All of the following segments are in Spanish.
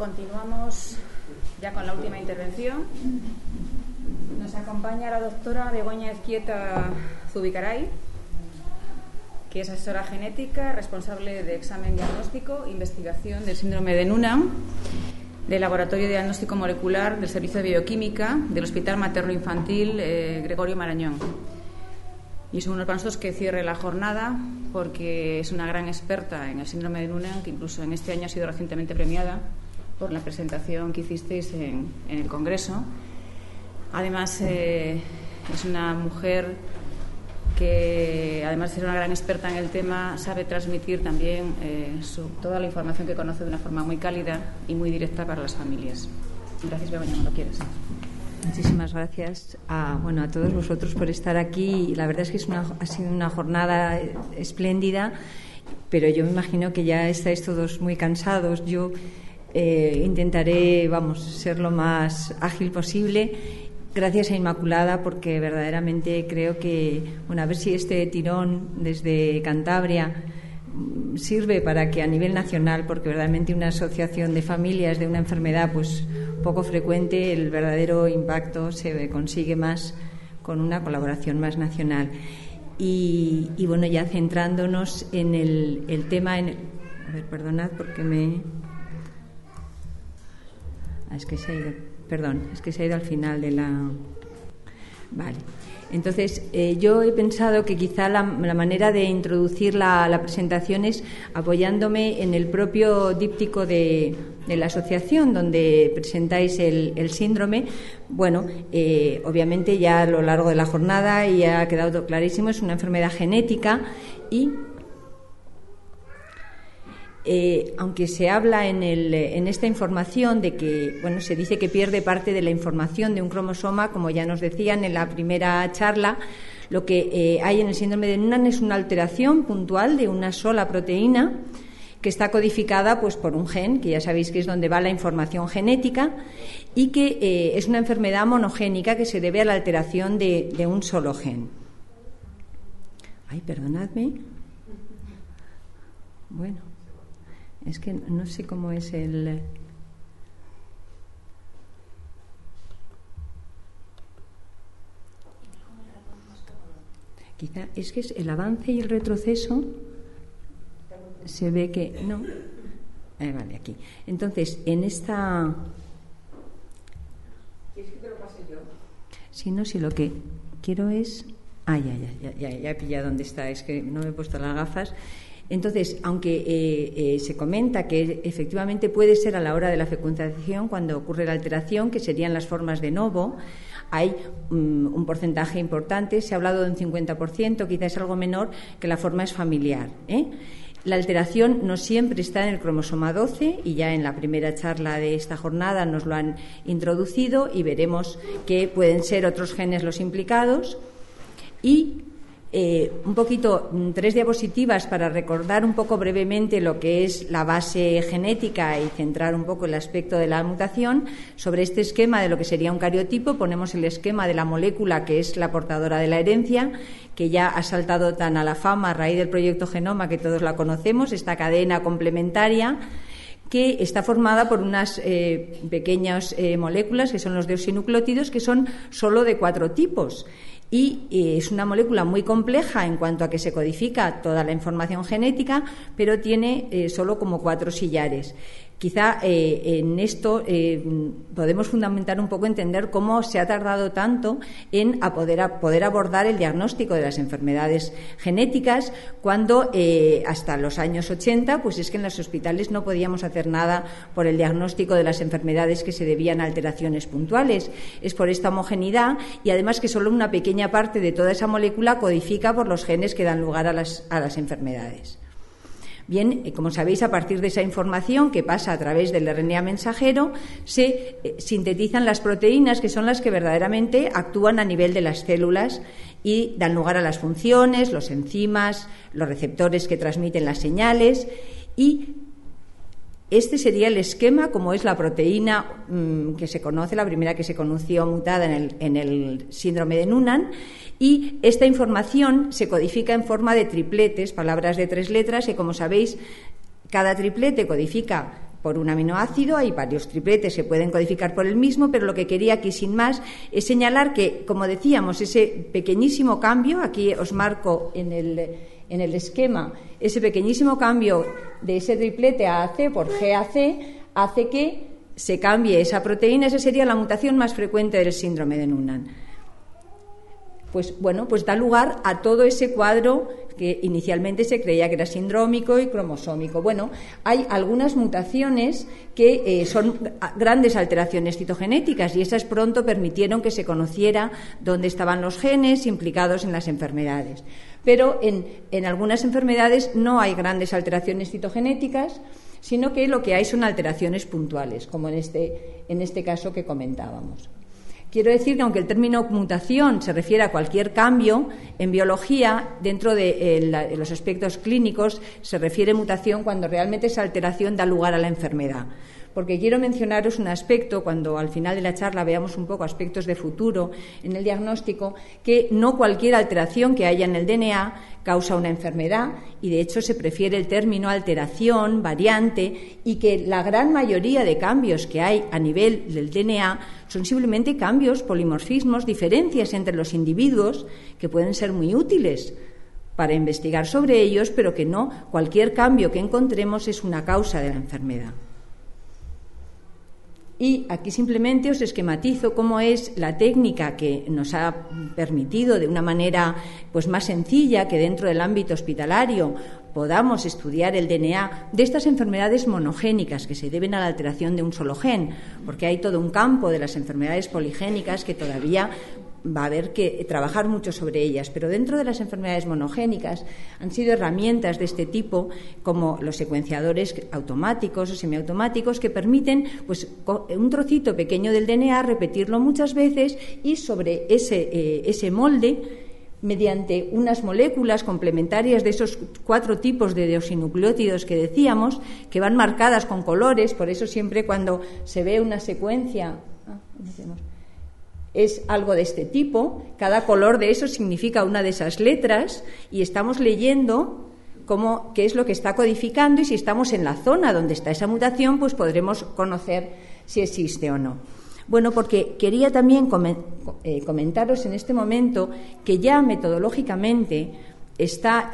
Continuamos ya con la última intervención. Nos acompaña la doctora Begoña Ezquieta Zubicaray, que es asesora genética, responsable de examen diagnóstico e investigación del síndrome de Noonan, del Laboratorio de Diagnóstico Molecular del Servicio de Bioquímica del Hospital Materno-Infantil Gregorio Marañón. Y es uno para nosotros que cierre la jornada, porque es una gran experta en el síndrome de Noonan, que incluso en este año ha sido recientemente premiada por la presentación que hicisteis en el Congreso. Además, es una mujer que, además de ser una gran experta en el tema, sabe transmitir también toda la información que conoce de una forma muy cálida y muy directa para las familias. Gracias, Begoña, cuando quieres. Muchísimas gracias a todos vosotros por estar aquí. La verdad es que ha sido una jornada espléndida, pero yo me imagino que ya estáis todos muy cansados. Yo intentaré, ser lo más ágil posible. Gracias a Inmaculada, porque verdaderamente creo que, a ver si este tirón desde Cantabria sirve para que a nivel nacional, porque verdaderamente una asociación de familias de una enfermedad poco frecuente, el verdadero impacto se consigue más con una colaboración más nacional. Y ya centrándonos en el tema, perdonad porque es que se ha ido al final de la... Vale. Entonces, yo he pensado que quizá la manera de introducir la presentación es apoyándome en el propio díptico de la asociación donde presentáis el síndrome. Obviamente ya a lo largo de la jornada ya ha quedado clarísimo, es una enfermedad genética y... aunque se habla en esta información de que, se dice que pierde parte de la información de un cromosoma, como ya nos decían en la primera charla, lo que hay en el síndrome de Noonan es una alteración puntual de una sola proteína que está codificada por un gen, que ya sabéis que es donde va la información genética, y que es una enfermedad monogénica que se debe a la alteración de un solo gen. Ay, perdonadme. Es que no sé cómo es el... Quizá es que es el avance y el retroceso. Se ve que... No. Vale, aquí. Entonces, en esta... ¿Quieres que te lo pase yo? Si lo que quiero es... Ya he pillado dónde está. Es que no me he puesto las gafas. Entonces, aunque se comenta que efectivamente puede ser a la hora de la fecundación cuando ocurre la alteración, que serían las formas de novo, hay un porcentaje importante, se ha hablado de un 50%, quizás es algo menor, que la forma es familiar. La alteración no siempre está en el cromosoma 12 y ya en la primera charla de esta jornada nos lo han introducido y veremos que pueden ser otros genes los implicados. Y un poquito, 3 diapositivas para recordar un poco brevemente lo que es la base genética y centrar un poco el aspecto de la mutación. Sobre este esquema de lo que sería un cariotipo ponemos el esquema de la molécula que es la portadora de la herencia, que ya ha saltado tan a la fama a raíz del proyecto Genoma, que todos la conocemos, esta cadena complementaria que está formada por unas pequeñas moléculas que son los deoxinucleótidos, que son solo de 4 tipos. Y es una molécula muy compleja en cuanto a que se codifica toda la información genética, pero tiene solo como 4 sillares. Quizá en esto podemos fundamentar un poco, entender cómo se ha tardado tanto en poder abordar el diagnóstico de las enfermedades genéticas, cuando hasta los años 80 es que en los hospitales no podíamos hacer nada por el diagnóstico de las enfermedades que se debían a alteraciones puntuales. Es por esta homogeneidad y además que solo una pequeña parte de toda esa molécula codifica por los genes que dan lugar a las enfermedades. Bien, como sabéis, a partir de esa información que pasa a través del RNA mensajero, se sintetizan las proteínas, que son las que verdaderamente actúan a nivel de las células y dan lugar a las funciones, los enzimas, los receptores que transmiten las señales. Y este sería el esquema, como es la proteína que se conoce, la primera que se conoció mutada en el síndrome de Noonan. Y esta información se codifica en forma de tripletes, palabras de 3 letras, que, como sabéis, cada triplete codifica por un aminoácido, hay varios tripletes que pueden codificar por el mismo, pero lo que quería aquí sin más es señalar que, como decíamos, ese pequeñísimo cambio, aquí os marco en el esquema, ese pequeñísimo cambio de ese triplete AAC por GAC hace que se cambie esa proteína. Esa sería la mutación más frecuente del síndrome de Noonan. Pues da lugar a todo ese cuadro que inicialmente se creía que era sindrómico y cromosómico. Bueno, hay algunas mutaciones que son grandes alteraciones citogenéticas y esas pronto permitieron que se conociera dónde estaban los genes implicados en las enfermedades. Pero en algunas enfermedades no hay grandes alteraciones citogenéticas, sino que lo que hay son alteraciones puntuales, como en este caso que comentábamos. Quiero decir que aunque el término mutación se refiere a cualquier cambio, en biología, dentro de los aspectos clínicos, se refiere mutación cuando realmente esa alteración da lugar a la enfermedad. Porque quiero mencionaros un aspecto, cuando al final de la charla veamos un poco aspectos de futuro en el diagnóstico, que no cualquier alteración que haya en el DNA causa una enfermedad y de hecho se prefiere el término alteración, variante, y que la gran mayoría de cambios que hay a nivel del DNA son simplemente cambios, polimorfismos, diferencias entre los individuos que pueden ser muy útiles para investigar sobre ellos, pero que no cualquier cambio que encontremos es una causa de la enfermedad. Y aquí simplemente os esquematizo cómo es la técnica que nos ha permitido de una manera más sencilla que dentro del ámbito hospitalario podamos estudiar el DNA de estas enfermedades monogénicas que se deben a la alteración de un solo gen, porque hay todo un campo de las enfermedades poligénicas que todavía va a haber que trabajar mucho sobre ellas, pero dentro de las enfermedades monogénicas han sido herramientas de este tipo como los secuenciadores automáticos o semiautomáticos que permiten un trocito pequeño del DNA repetirlo muchas veces y sobre ese molde, mediante unas moléculas complementarias de esos 4 tipos de deoxinucleótidos que decíamos, que van marcadas con colores, por eso siempre cuando se ve una secuencia es algo de este tipo, cada color de eso significa una de esas letras y estamos leyendo qué es lo que está codificando y si estamos en la zona donde está esa mutación, pues podremos conocer si existe o no. Bueno, porque quería también comentaros en este momento que ya metodológicamente está,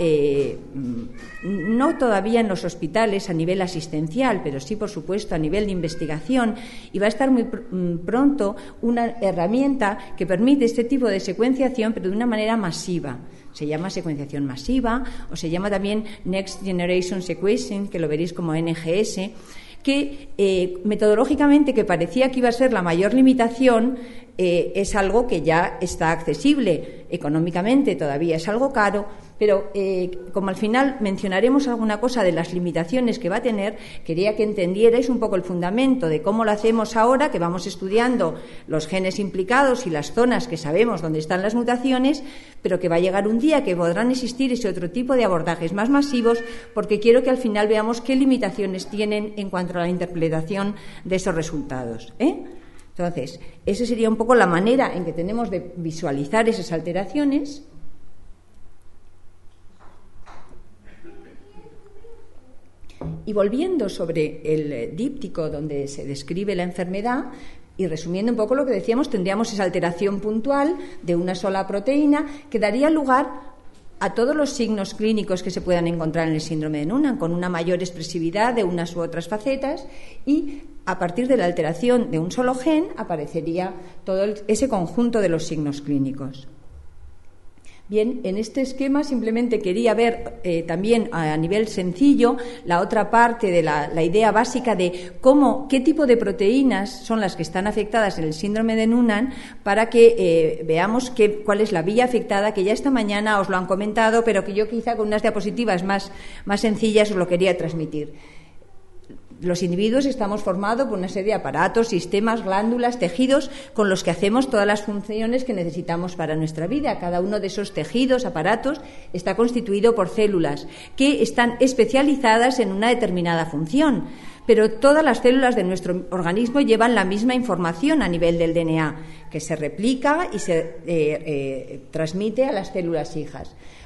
no todavía en los hospitales a nivel asistencial, pero sí, por supuesto, a nivel de investigación, y va a estar muy pronto una herramienta que permite este tipo de secuenciación, pero de una manera masiva. Se llama secuenciación masiva o se llama también Next Generation Sequencing, que lo veréis como NGS, que metodológicamente, que parecía que iba a ser la mayor limitación, es algo que ya está accesible. Económicamente todavía es algo caro, pero como al final mencionaremos alguna cosa de las limitaciones que va a tener, quería que entendierais un poco el fundamento de cómo lo hacemos ahora, que vamos estudiando los genes implicados y las zonas que sabemos dónde están las mutaciones, pero que va a llegar un día que podrán existir ese otro tipo de abordajes más masivos, porque quiero que al final veamos qué limitaciones tienen en cuanto a la interpretación de esos resultados. Entonces, esa sería un poco la manera en que tenemos de visualizar esas alteraciones. Y volviendo sobre el díptico donde se describe la enfermedad, y resumiendo un poco lo que decíamos, tendríamos esa alteración puntual de una sola proteína que daría lugar a todos los signos clínicos que se puedan encontrar en el síndrome de Noonan, con una mayor expresividad de unas u otras facetas, y a partir de la alteración de un solo gen aparecería todo ese conjunto de los signos clínicos. Bien, en este esquema simplemente quería ver también a nivel sencillo la otra parte de la idea básica de qué tipo de proteínas son las que están afectadas en el síndrome de Noonan, para que veamos cuál es la vía afectada, que ya esta mañana os lo han comentado, pero que yo quizá con unas diapositivas más sencillas os lo quería transmitir. Los individuos estamos formados por una serie de aparatos, sistemas, glándulas, tejidos con los que hacemos todas las funciones que necesitamos para nuestra vida. Cada uno de esos tejidos, aparatos, está constituido por células que están especializadas en una determinada función. Pero todas las células de nuestro organismo llevan la misma información a nivel del DNA, que se replica y se transmite a las células hijas.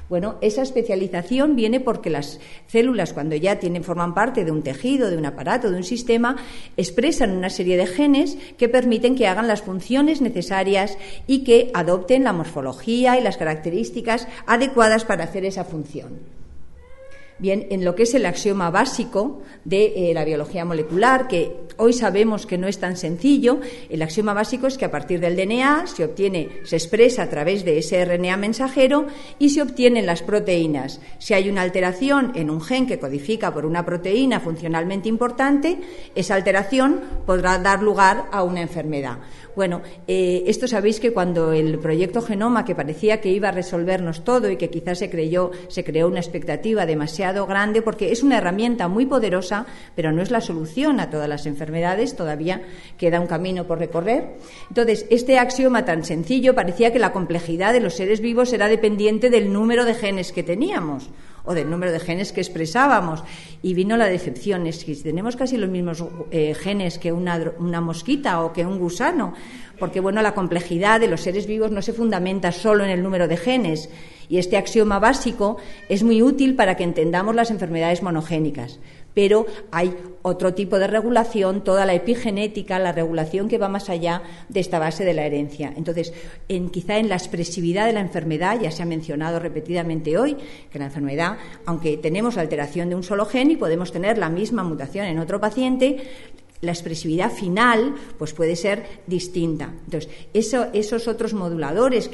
Bueno, esa especialización viene porque las células, cuando ya forman parte de un tejido, de un aparato, de un sistema, expresan una serie de genes que permiten que hagan las funciones necesarias y que adopten la morfología y las características adecuadas para hacer esa función. Bien, en lo que es el axioma básico de la biología molecular, que hoy sabemos que no es tan sencillo, el axioma básico es que a partir del DNA se expresa a través de ese RNA mensajero y se obtienen las proteínas. Si hay una alteración en un gen que codifica por una proteína funcionalmente importante, esa alteración podrá dar lugar a una enfermedad. Bueno, esto sabéis que cuando el proyecto Genoma, que parecía que iba a resolvernos todo y que quizás se creó una expectativa demasiado grande, porque es una herramienta muy poderosa, pero no es la solución a todas las enfermedades, todavía queda un camino por recorrer. Entonces, este axioma tan sencillo parecía que la complejidad de los seres vivos era dependiente del número de genes que teníamos o del número de genes que expresábamos, y vino la decepción. Es que tenemos casi los mismos genes que una mosquita o que un gusano, porque bueno, la complejidad de los seres vivos no se fundamenta solo en el número de genes, y este axioma básico es muy útil para que entendamos las enfermedades monogénicas. Pero hay otro tipo de regulación, toda la epigenética, la regulación que va más allá de esta base de la herencia. Entonces, quizá en la expresividad de la enfermedad, ya se ha mencionado repetidamente hoy, que la enfermedad, aunque tenemos alteración de un solo gen y podemos tener la misma mutación en otro paciente, la expresividad final pues puede ser distinta. Entonces, esos otros moduladores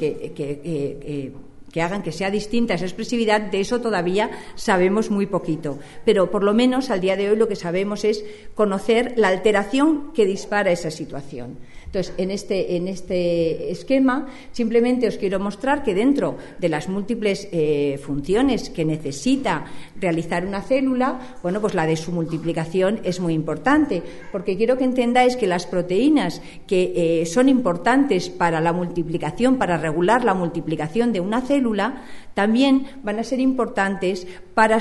que hagan que sea distinta esa expresividad, de eso todavía sabemos muy poquito. Pero por lo menos al día de hoy lo que sabemos es conocer la alteración que dispara esa situación. Entonces, en este esquema simplemente os quiero mostrar que dentro de las múltiples funciones que necesita realizar una célula, bueno, pues la de su multiplicación es muy importante, porque quiero que entendáis que las proteínas que son importantes para la multiplicación, para regular la multiplicación de una célula, también van a ser importantes para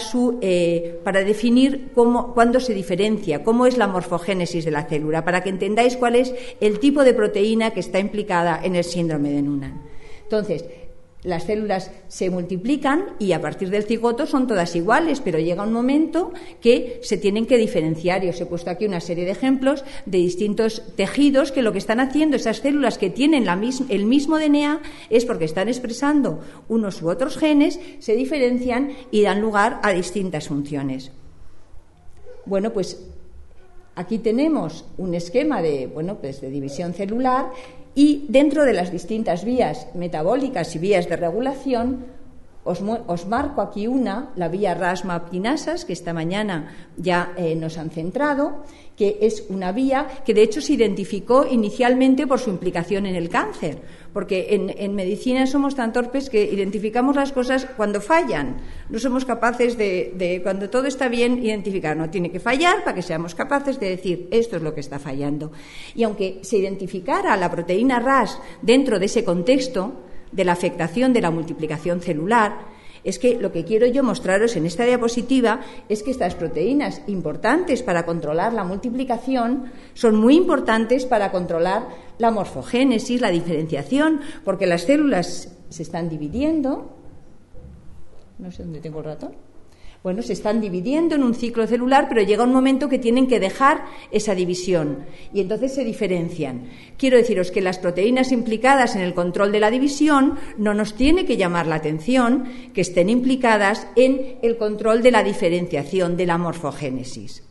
definir cuándo se diferencia, cómo es la morfogénesis de la célula, para que entendáis cuál es el tipo de proteína que está implicada en el síndrome de Noonan. Entonces, las células se multiplican y a partir del cigoto son todas iguales, pero llega un momento que se tienen que diferenciar, y os he puesto aquí una serie de ejemplos de distintos tejidos que lo que están haciendo esas células que tienen el mismo DNA es porque están expresando unos u otros genes, se diferencian y dan lugar a distintas funciones. Bueno, pues aquí tenemos un esquema de división celular, y dentro de las distintas vías metabólicas y vías de regulación os marco aquí la vía RAS-MAP-quinasas, que esta mañana ya nos han centrado, que es una vía que de hecho se identificó inicialmente por su implicación en el cáncer, porque en medicina somos tan torpes que identificamos las cosas cuando fallan. No somos capaces de cuando todo está bien, identificar. No tiene que fallar para que seamos capaces de decir esto es lo que está fallando. Y aunque se identificara la proteína RAS dentro de ese contexto de la afectación de la multiplicación celular, es que lo que quiero yo mostraros en esta diapositiva es que estas proteínas importantes para controlar la multiplicación son muy importantes para controlar la morfogénesis, la diferenciación, porque las células se están dividiendo. No sé dónde tengo el ratón. Bueno, se están dividiendo en un ciclo celular, pero llega un momento que tienen que dejar esa división y entonces se diferencian. Quiero deciros que las proteínas implicadas en el control de la división no nos tiene que llamar la atención que estén implicadas en el control de la diferenciación, de la morfogénesis.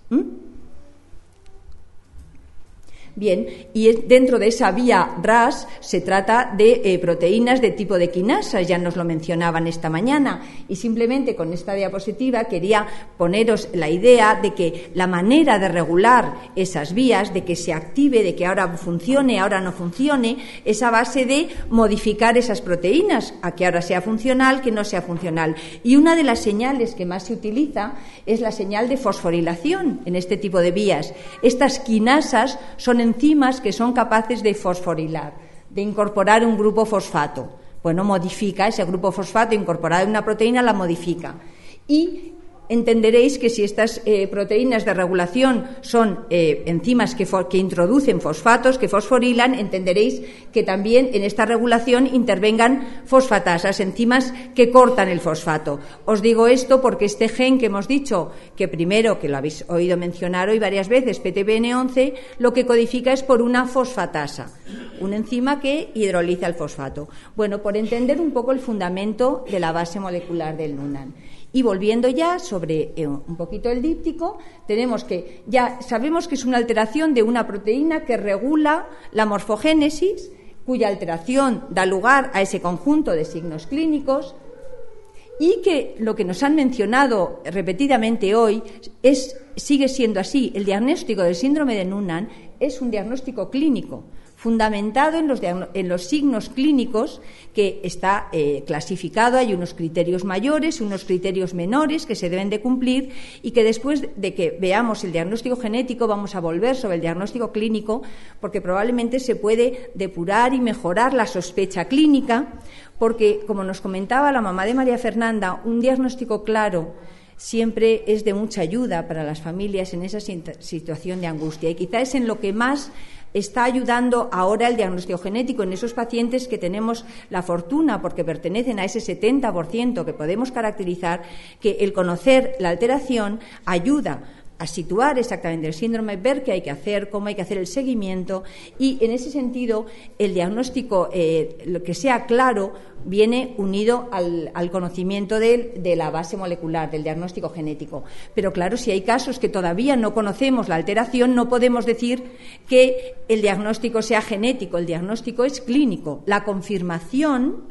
Bien, y dentro de esa vía RAS se trata de proteínas de tipo de quinasas, ya nos lo mencionaban esta mañana, y simplemente con esta diapositiva quería poneros la idea de que la manera de regular esas vías, de que se active, de que ahora funcione, ahora no funcione, es a base de modificar esas proteínas, a que ahora sea funcional, que no sea funcional. Y una de las señales que más se utiliza es la señal de fosforilación en este tipo de vías. Estas quinasas son enzimas que son capaces de fosforilar, de incorporar un grupo fosfato. Bueno, modifica ese grupo fosfato incorporado en una proteína, la modifica. Y entenderéis que si estas proteínas de regulación son enzimas que introducen fosfatos, que fosforilan, entenderéis que también en esta regulación intervengan fosfatasas, enzimas que cortan el fosfato. Os digo esto porque este gen que hemos dicho, que primero, que lo habéis oído mencionar hoy varias veces, PTBN11, lo que codifica es por una fosfatasa, una enzima que hidroliza el fosfato. Bueno, por entender un poco el fundamento de la base molecular del NUNAN. Y volviendo ya sobre un poquito el díptico, tenemos que ya sabemos que es una alteración de una proteína que regula la morfogénesis, cuya alteración da lugar a ese conjunto de signos clínicos, y que lo que nos han mencionado repetidamente hoy sigue siendo así. El diagnóstico del síndrome de Noonan es un diagnóstico clínico, fundamentado en los signos clínicos, que está clasificado. Hay unos criterios mayores, unos criterios menores que se deben de cumplir, y que después de que veamos el diagnóstico genético vamos a volver sobre el diagnóstico clínico, porque probablemente se puede depurar y mejorar la sospecha clínica, porque, como nos comentaba la mamá de María Fernanda, un diagnóstico claro siempre es de mucha ayuda para las familias en esa situación de angustia, y quizá es en lo que más está ayudando ahora el diagnóstico genético, en esos pacientes que tenemos la fortuna, porque pertenecen a ese 70% que podemos caracterizar, que el conocer la alteración ayuda a situar exactamente el síndrome, ver qué hay que hacer, cómo hay que hacer el seguimiento, y en ese sentido el diagnóstico, lo que sea claro, viene unido al conocimiento de la base molecular, del diagnóstico genético. Pero claro, si hay casos que todavía no conocemos la alteración, no podemos decir que el diagnóstico sea genético, el diagnóstico es clínico. La confirmación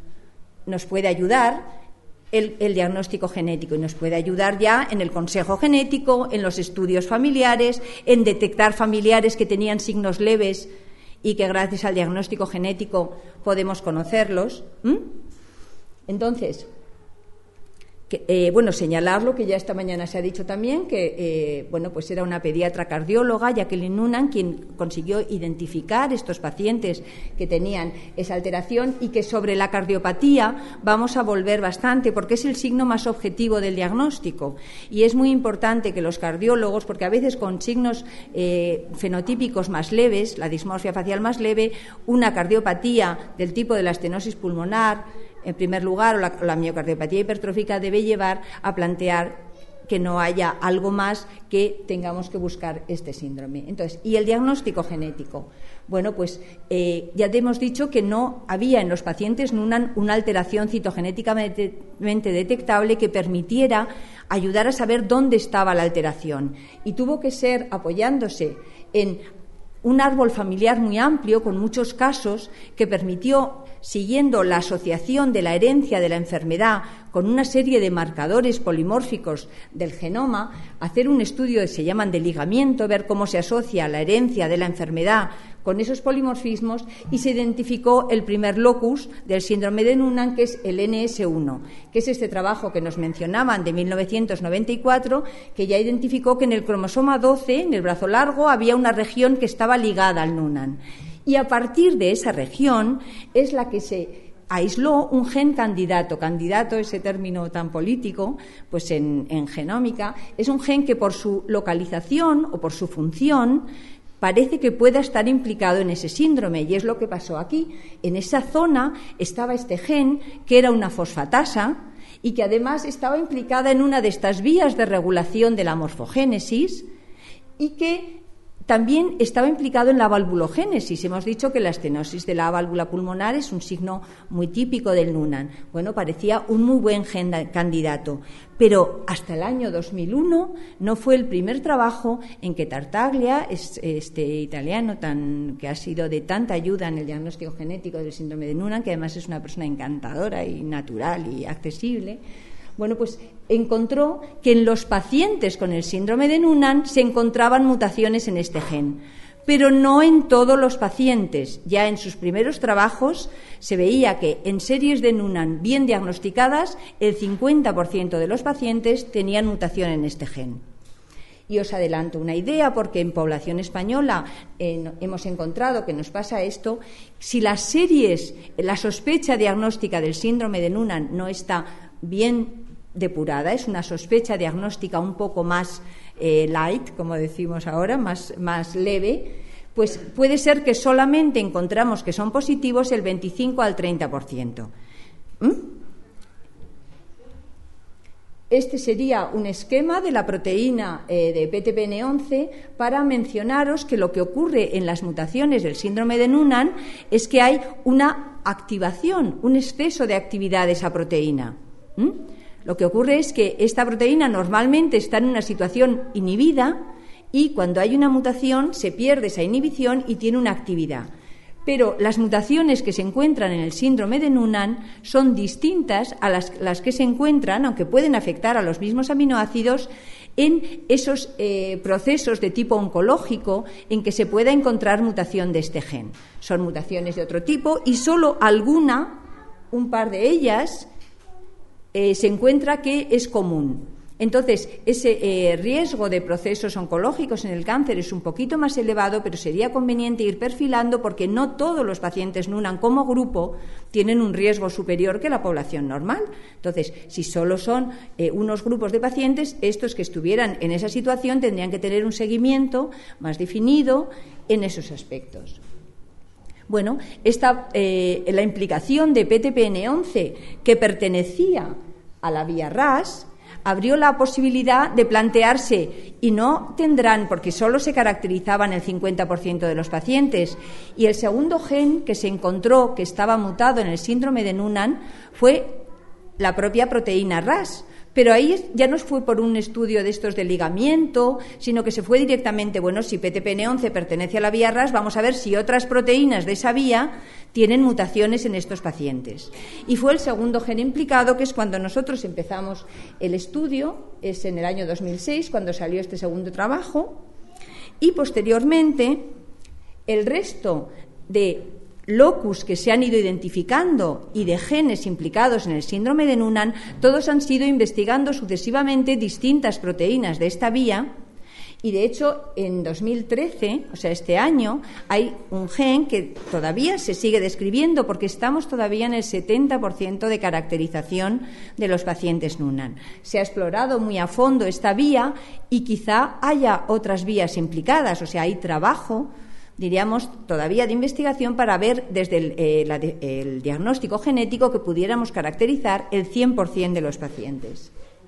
nos puede ayudar, el diagnóstico genético, y nos puede ayudar ya en el consejo genético, en los estudios familiares, en detectar familiares que tenían signos leves y que gracias al diagnóstico genético podemos conocerlos. Entonces, señalar lo que ya esta mañana se ha dicho también, que pues era una pediatra cardióloga, Jacqueline Noonan, quien consiguió identificar estos pacientes que tenían esa alteración, y que sobre la cardiopatía vamos a volver bastante, porque es el signo más objetivo del diagnóstico, y es muy importante que los cardiólogos, porque a veces con signos fenotípicos más leves, la dismorfia facial más leve, una cardiopatía del tipo de la estenosis pulmonar, en primer lugar, o la miocardiopatía hipertrófica, debe llevar a plantear que no haya algo más, que tengamos que buscar este síndrome. Entonces, ¿y el diagnóstico genético? Bueno, pues ya te hemos dicho que no había en los pacientes Noonan una alteración citogenéticamente detectable que permitiera ayudar a saber dónde estaba la alteración, y tuvo que ser apoyándose en un árbol familiar muy amplio, con muchos casos, que permitió, siguiendo la asociación de la herencia de la enfermedad con una serie de marcadores polimórficos del genoma, hacer un estudio que se llaman de ligamiento, ver cómo se asocia la herencia de la enfermedad con esos polimorfismos, y se identificó el primer locus del síndrome de Noonan, que es el NS1, que es este trabajo que nos mencionaban de 1994, que ya identificó que en el cromosoma 12, en el brazo largo, había una región que estaba ligada al Noonan. Y a partir de esa región es la que se aisló un gen candidato, ese término tan político, pues en genómica, es un gen que por su localización o por su función parece que pueda estar implicado en ese síndrome, y es lo que pasó aquí. En esa zona estaba este gen, que era una fosfatasa, y que además estaba implicada en una de estas vías de regulación de la morfogénesis, y que también estaba implicado en la valvulogénesis. Hemos dicho que la estenosis de la válvula pulmonar es un signo muy típico del Noonan. Bueno, parecía un muy buen gen candidato, pero hasta el año 2001 no fue el primer trabajo en que Tartaglia, este italiano que ha sido de tanta ayuda en el diagnóstico genético del síndrome de Noonan, que además es una persona encantadora y natural y accesible, bueno, pues encontró que en los pacientes con el síndrome de Noonan se encontraban mutaciones en este gen, pero no en todos los pacientes. Ya en sus primeros trabajos se veía que en series de Noonan bien diagnosticadas, el 50% de los pacientes tenían mutación en este gen. Y os adelanto una idea, porque en población española hemos encontrado que nos pasa esto. Si las series, la sospecha diagnóstica del síndrome de Noonan no está bien depurada, es una sospecha diagnóstica un poco más light, como decimos ahora, más leve, pues puede ser que solamente encontramos que son positivos el 25 al 30%. Este sería un esquema de la proteína de PTPN11 para mencionaros que lo que ocurre en las mutaciones del síndrome de Noonan es que hay una activación, un exceso de actividad de esa proteína. Lo que ocurre es que esta proteína normalmente está en una situación inhibida y cuando hay una mutación se pierde esa inhibición y tiene una actividad. Pero las mutaciones que se encuentran en el síndrome de Noonan son distintas a las que se encuentran, aunque pueden afectar a los mismos aminoácidos, en esos procesos de tipo oncológico en que se pueda encontrar mutación de este gen. Son mutaciones de otro tipo y solo un par de ellas, se encuentra que es común. Entonces, ese riesgo de procesos oncológicos en el cáncer es un poquito más elevado, pero sería conveniente ir perfilando porque no todos los pacientes Noonan como grupo tienen un riesgo superior que la población normal. Entonces, si solo son unos grupos de pacientes, estos que estuvieran en esa situación tendrían que tener un seguimiento más definido en esos aspectos. Bueno, la implicación de PTPN11, que pertenecía a la vía RAS, abrió la posibilidad de plantearse, y no tendrán, porque solo se caracterizaban el 50% de los pacientes, y el segundo gen que se encontró que estaba mutado en el síndrome de Noonan fue la propia proteína RAS. Pero ahí ya no fue por un estudio de estos de ligamiento, sino que se fue directamente, si PTPN11 pertenece a la vía RAS, vamos a ver si otras proteínas de esa vía tienen mutaciones en estos pacientes. Y fue el segundo gen implicado, que es cuando nosotros empezamos el estudio, es en el año 2006, cuando salió este segundo trabajo, y posteriormente el resto de locus que se han ido identificando y de genes implicados en el síndrome de Noonan, todos han sido investigando sucesivamente distintas proteínas de esta vía y de hecho en 2013, o sea este año, hay un gen que todavía se sigue describiendo porque estamos todavía en el 70% de caracterización de los pacientes Noonan. Se ha explorado muy a fondo esta vía y quizá haya otras vías implicadas, o sea hay trabajo, diríamos, todavía de investigación para ver desde el diagnóstico genético que pudiéramos caracterizar el 100% de los pacientes.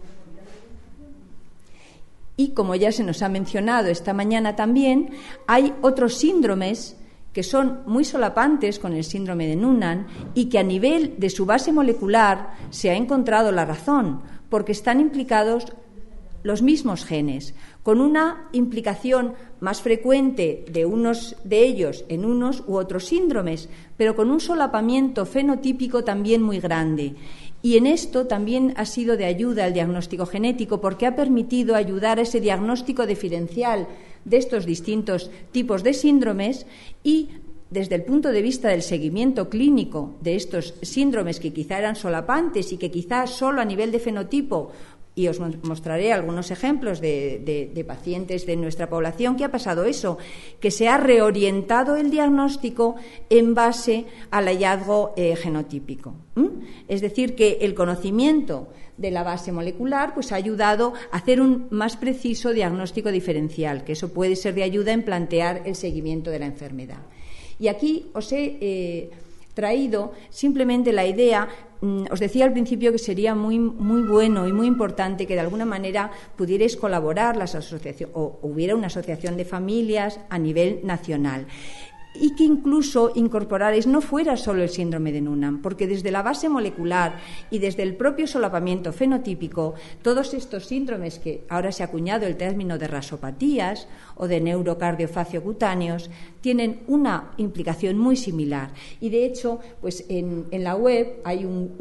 Y como ya se nos ha mencionado esta mañana también, hay otros síndromes que son muy solapantes con el síndrome de Noonan y que a nivel de su base molecular se ha encontrado la razón, porque están implicados los mismos genes, con una implicación más frecuente de unos de ellos en unos u otros síndromes, pero con un solapamiento fenotípico también muy grande. Y en esto también ha sido de ayuda el diagnóstico genético, porque ha permitido ayudar a ese diagnóstico diferencial de estos distintos tipos de síndromes y desde el punto de vista del seguimiento clínico de estos síndromes que quizá eran solapantes y que quizá solo a nivel de fenotipo, y os mostraré algunos ejemplos de pacientes de nuestra población que ha pasado eso, que se ha reorientado el diagnóstico en base al hallazgo genotípico. Es decir, que el conocimiento de la base molecular pues ha ayudado a hacer un más preciso diagnóstico diferencial, que eso puede ser de ayuda en plantear el seguimiento de la enfermedad. Y aquí os he traído simplemente la idea. Os decía al principio que sería muy bueno y muy importante que de alguna manera pudierais colaborar las asociaciones o hubiera una asociación de familias a nivel nacional y que incluso incorporarais no fuera solo el síndrome de Noonan, porque desde la base molecular y desde el propio solapamiento fenotípico, todos estos síndromes que ahora se ha acuñado el término de rasopatías o de neurocardiofacio-cutáneos tienen una implicación muy similar. Y de hecho, pues en la web hay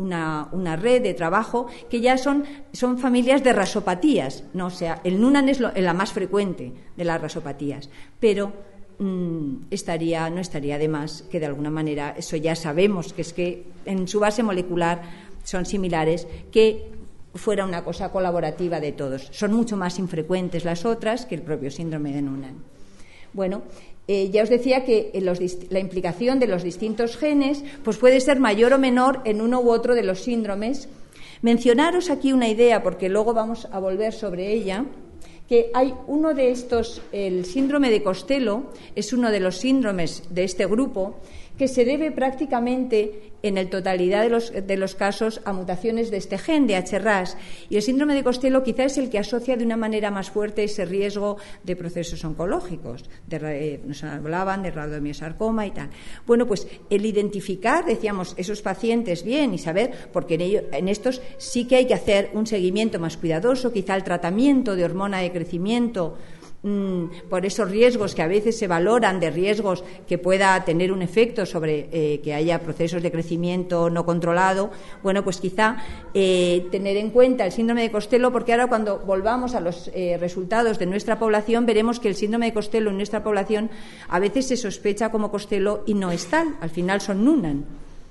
una red de trabajo que ya son familias de rasopatías, ¿no? O sea, el Noonan es la más frecuente de las rasopatías, pero no estaría de más que de alguna manera, eso ya sabemos que es que en su base molecular son similares, que fuera una cosa colaborativa de todos. Son mucho más infrecuentes las otras que el propio síndrome de Noonan. Bueno, ya os decía que la implicación de los distintos genes pues puede ser mayor o menor en uno u otro de los síndromes, Mencionaros aquí una idea, porque luego vamos a volver sobre ella, que hay uno de estos, el síndrome de Costello, es uno de los síndromes de este grupo, que se debe prácticamente en la totalidad de los casos a mutaciones de este gen, de HRAS. Y el síndrome de Costello quizá es el que asocia de una manera más fuerte ese riesgo de procesos oncológicos. Nos hablaban de radiomiosarcoma y tal. Bueno, pues el identificar, decíamos, esos pacientes bien y saber, porque en estos sí que hay que hacer un seguimiento más cuidadoso, quizá el tratamiento de hormona de crecimiento, por esos riesgos que a veces se valoran, de riesgos que pueda tener un efecto sobre que haya procesos de crecimiento no controlado. Bueno, pues quizá tener en cuenta el síndrome de Costello, porque ahora cuando volvamos a los resultados de nuestra población veremos que el síndrome de Costello en nuestra población a veces se sospecha como Costello y no es tal, al final son Noonan.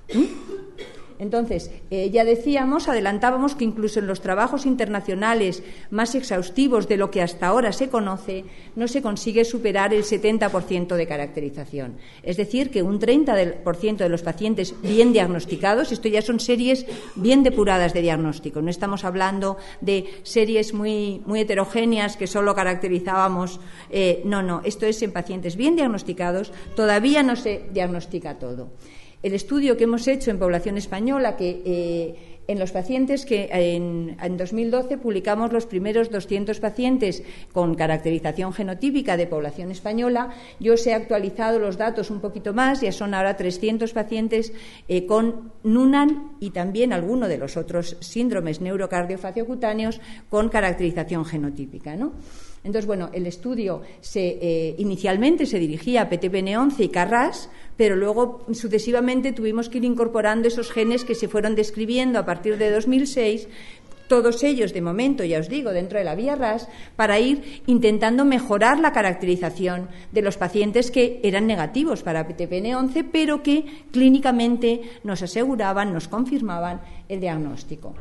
Entonces, ya decíamos, adelantábamos que incluso en los trabajos internacionales más exhaustivos de lo que hasta ahora se conoce, no se consigue superar el 70% de caracterización. Es decir, que un 30% de los pacientes bien diagnosticados, esto ya son series bien depuradas de diagnóstico, no estamos hablando de series muy heterogéneas que solo caracterizábamos, no, esto es en pacientes bien diagnosticados, todavía no se diagnostica todo. El estudio que hemos hecho en población española, que en los pacientes que en 2012 publicamos los primeros 200 pacientes con caracterización genotípica de población española, yo os he actualizado los datos un poquito más, ya son ahora 300 pacientes con Noonan y también alguno de los otros síndromes neurocardiofaciocutáneos con caracterización genotípica, ¿no? Entonces, bueno, el estudio inicialmente se dirigía a PTPN11 y KRAS, pero luego sucesivamente tuvimos que ir incorporando esos genes que se fueron describiendo a partir de 2006, todos ellos de momento, ya os digo, dentro de la vía RAS, para ir intentando mejorar la caracterización de los pacientes que eran negativos para PTPN11, pero que clínicamente nos aseguraban, nos confirmaban el diagnóstico.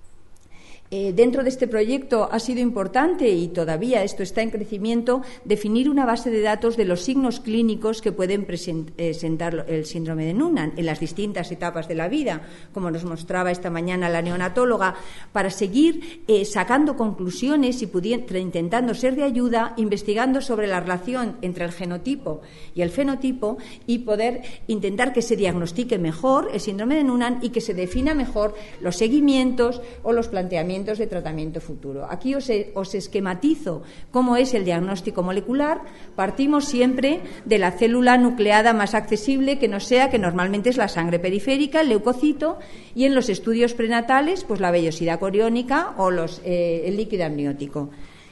Dentro de este proyecto ha sido importante, y todavía esto está en crecimiento, definir una base de datos de los signos clínicos que pueden presentar el síndrome de Noonan en las distintas etapas de la vida, como nos mostraba esta mañana la neonatóloga, para seguir sacando conclusiones y intentando ser de ayuda, investigando sobre la relación entre el genotipo y el fenotipo y poder intentar que se diagnostique mejor el síndrome de Noonan y que se defina mejor los seguimientos o los planteamientos de tratamiento futuro. Aquí os esquematizo cómo es el diagnóstico molecular. Partimos siempre de la célula nucleada más accesible que normalmente es la sangre periférica, el leucocito, y en los estudios prenatales, pues la vellosidad coriónica o el líquido amniótico.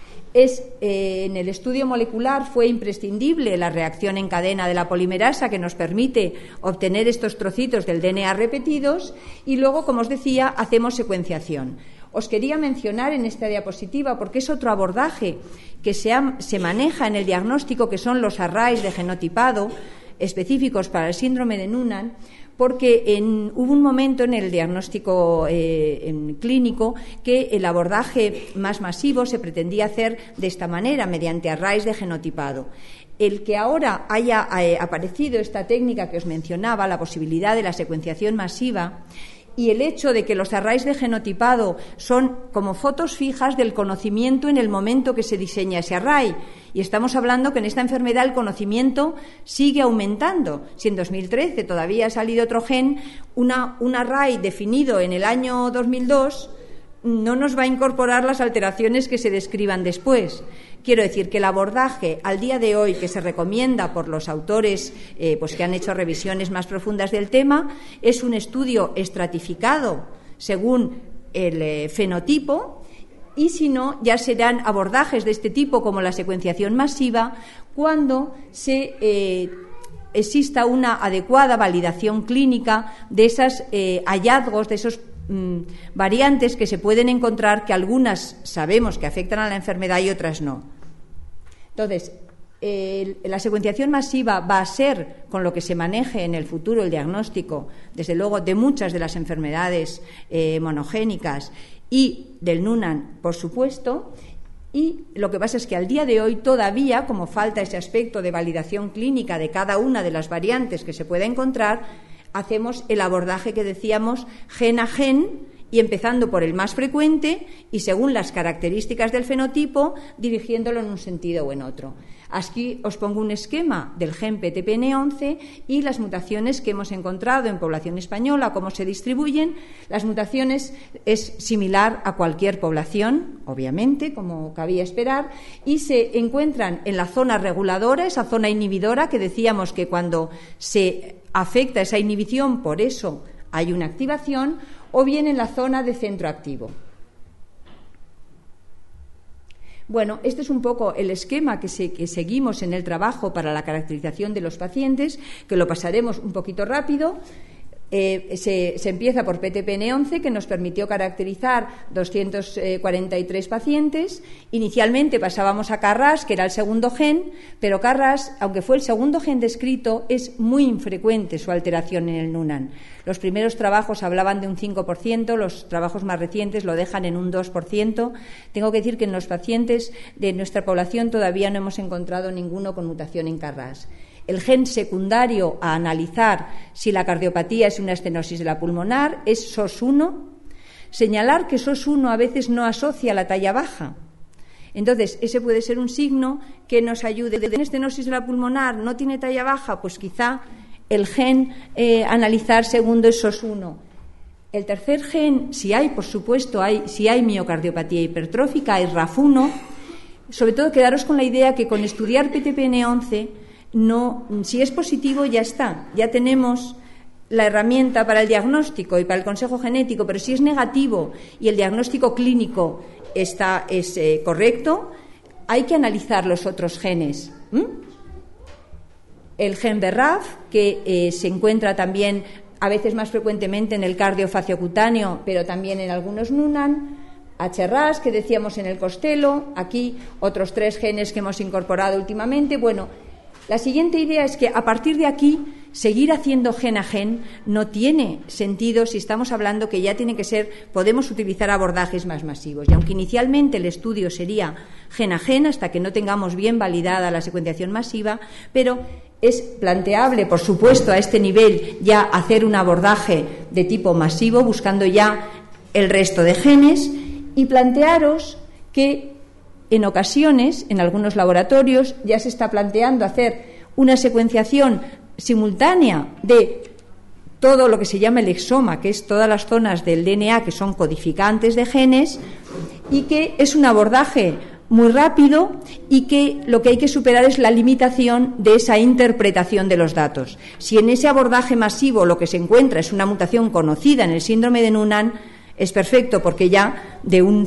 En el estudio molecular fue imprescindible la reacción en cadena de la polimerasa, que nos permite obtener estos trocitos del DNA repetidos, y luego, como os decía, hacemos secuenciación. Os quería mencionar en esta diapositiva, porque es otro abordaje que se maneja en el diagnóstico, que son los arrays de genotipado específicos para el síndrome de Noonan, porque hubo un momento en el diagnóstico clínico que el abordaje más masivo se pretendía hacer de esta manera, mediante arrays de genotipado. El que ahora haya aparecido esta técnica que os mencionaba, la posibilidad de la secuenciación masiva, y el hecho de que los arrays de genotipado son como fotos fijas del conocimiento en el momento que se diseña ese array. Y estamos hablando que en esta enfermedad el conocimiento sigue aumentando. Si en 2013 todavía ha salido otro gen, un array definido en el año 2002 no nos va a incorporar las alteraciones que se describan después. Quiero decir que el abordaje al día de hoy que se recomienda por los autores pues que han hecho revisiones más profundas del tema es un estudio estratificado según el fenotipo, y si no, ya serán abordajes de este tipo como la secuenciación masiva cuando exista una adecuada validación clínica de esos hallazgos, de esos variantes que se pueden encontrar, que algunas sabemos que afectan a la enfermedad y otras no. Entonces, la secuenciación masiva va a ser con lo que se maneje en el futuro el diagnóstico, desde luego, de muchas de las enfermedades monogénicas y del Noonan, por supuesto. Y lo que pasa es que al día de hoy todavía, como falta ese aspecto de validación clínica de cada una de las variantes que se pueda encontrar, hacemos el abordaje que decíamos gen a gen y empezando por el más frecuente y según las características del fenotipo, dirigiéndolo en un sentido o en otro. Aquí os pongo un esquema del gen PTPN11 y las mutaciones que hemos encontrado en población española, cómo se distribuyen. Las mutaciones es similar a cualquier población, obviamente, como cabía esperar, y se encuentran en la zona reguladora, esa zona inhibidora que decíamos que cuando se afecta esa inhibición, por eso hay una activación, o bien en la zona de centro activo. Bueno, este es un poco el esquema que seguimos en el trabajo para la caracterización de los pacientes, que lo pasaremos un poquito rápido. Se empieza por PTPN11, que nos permitió caracterizar 243 pacientes. Inicialmente pasábamos a KRAS, que era el segundo gen, pero KRAS, aunque fue el segundo gen descrito, es muy infrecuente su alteración en el NUNAN. Los primeros trabajos hablaban de un 5%, los trabajos más recientes lo dejan en un 2%. Tengo que decir que en los pacientes de nuestra población todavía no hemos encontrado ninguno con mutación en KRAS. El gen secundario a analizar si la cardiopatía es una estenosis de la pulmonar es SOS1. Señalar que SOS1 a veces no asocia a la talla baja. Entonces, ese puede ser un signo que nos ayude. ¿De una estenosis de la pulmonar no tiene talla baja? Pues quizá el gen analizar segundo es SOS1. El tercer gen, si hay, por supuesto, si hay miocardiopatía hipertrófica, es RAF1. Sobre todo, quedaros con la idea que con estudiar PTPN11, no, si es positivo ya está, ya tenemos la herramienta para el diagnóstico y para el consejo genético, pero si es negativo y el diagnóstico clínico es correcto, hay que analizar los otros genes. El gen BRAF, que se encuentra también a veces más frecuentemente en el cardiofacciocutáneo, pero también en algunos NUNAN. HRAS, que decíamos en el Costello, aquí otros 3 genes que hemos incorporado últimamente. Bueno, la siguiente idea es que a partir de aquí seguir haciendo gen a gen no tiene sentido si estamos hablando que ya tiene que ser, podemos utilizar abordajes más masivos. Y aunque inicialmente el estudio sería gen a gen hasta que no tengamos bien validada la secuenciación masiva, pero es planteable, por supuesto, a este nivel ya hacer un abordaje de tipo masivo buscando ya el resto de genes y plantearos que en ocasiones, en algunos laboratorios, ya se está planteando hacer una secuenciación simultánea de todo lo que se llama el exoma, que es todas las zonas del DNA que son codificantes de genes, y que es un abordaje muy rápido y que lo que hay que superar es la limitación de esa interpretación de los datos. Si en ese abordaje masivo lo que se encuentra es una mutación conocida en el síndrome de Noonan, es perfecto porque ya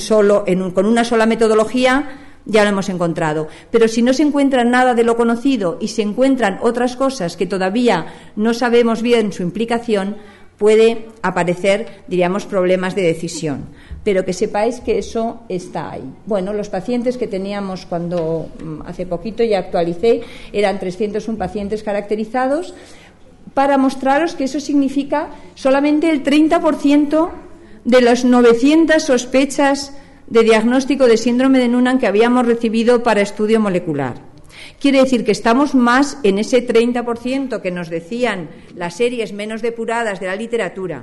con una sola metodología ya lo hemos encontrado. Pero si no se encuentra nada de lo conocido y se encuentran otras cosas que todavía no sabemos bien su implicación, puede aparecer, diríamos, problemas de decisión. Pero que sepáis que eso está ahí. Bueno, los pacientes que teníamos cuando hace poquito ya actualicé, eran 301 pacientes caracterizados, para mostraros que eso significa solamente el 30% de las 900 sospechas de diagnóstico de síndrome de Noonan que habíamos recibido para estudio molecular. Quiere decir que estamos más en ese 30% que nos decían las series menos depuradas de la literatura,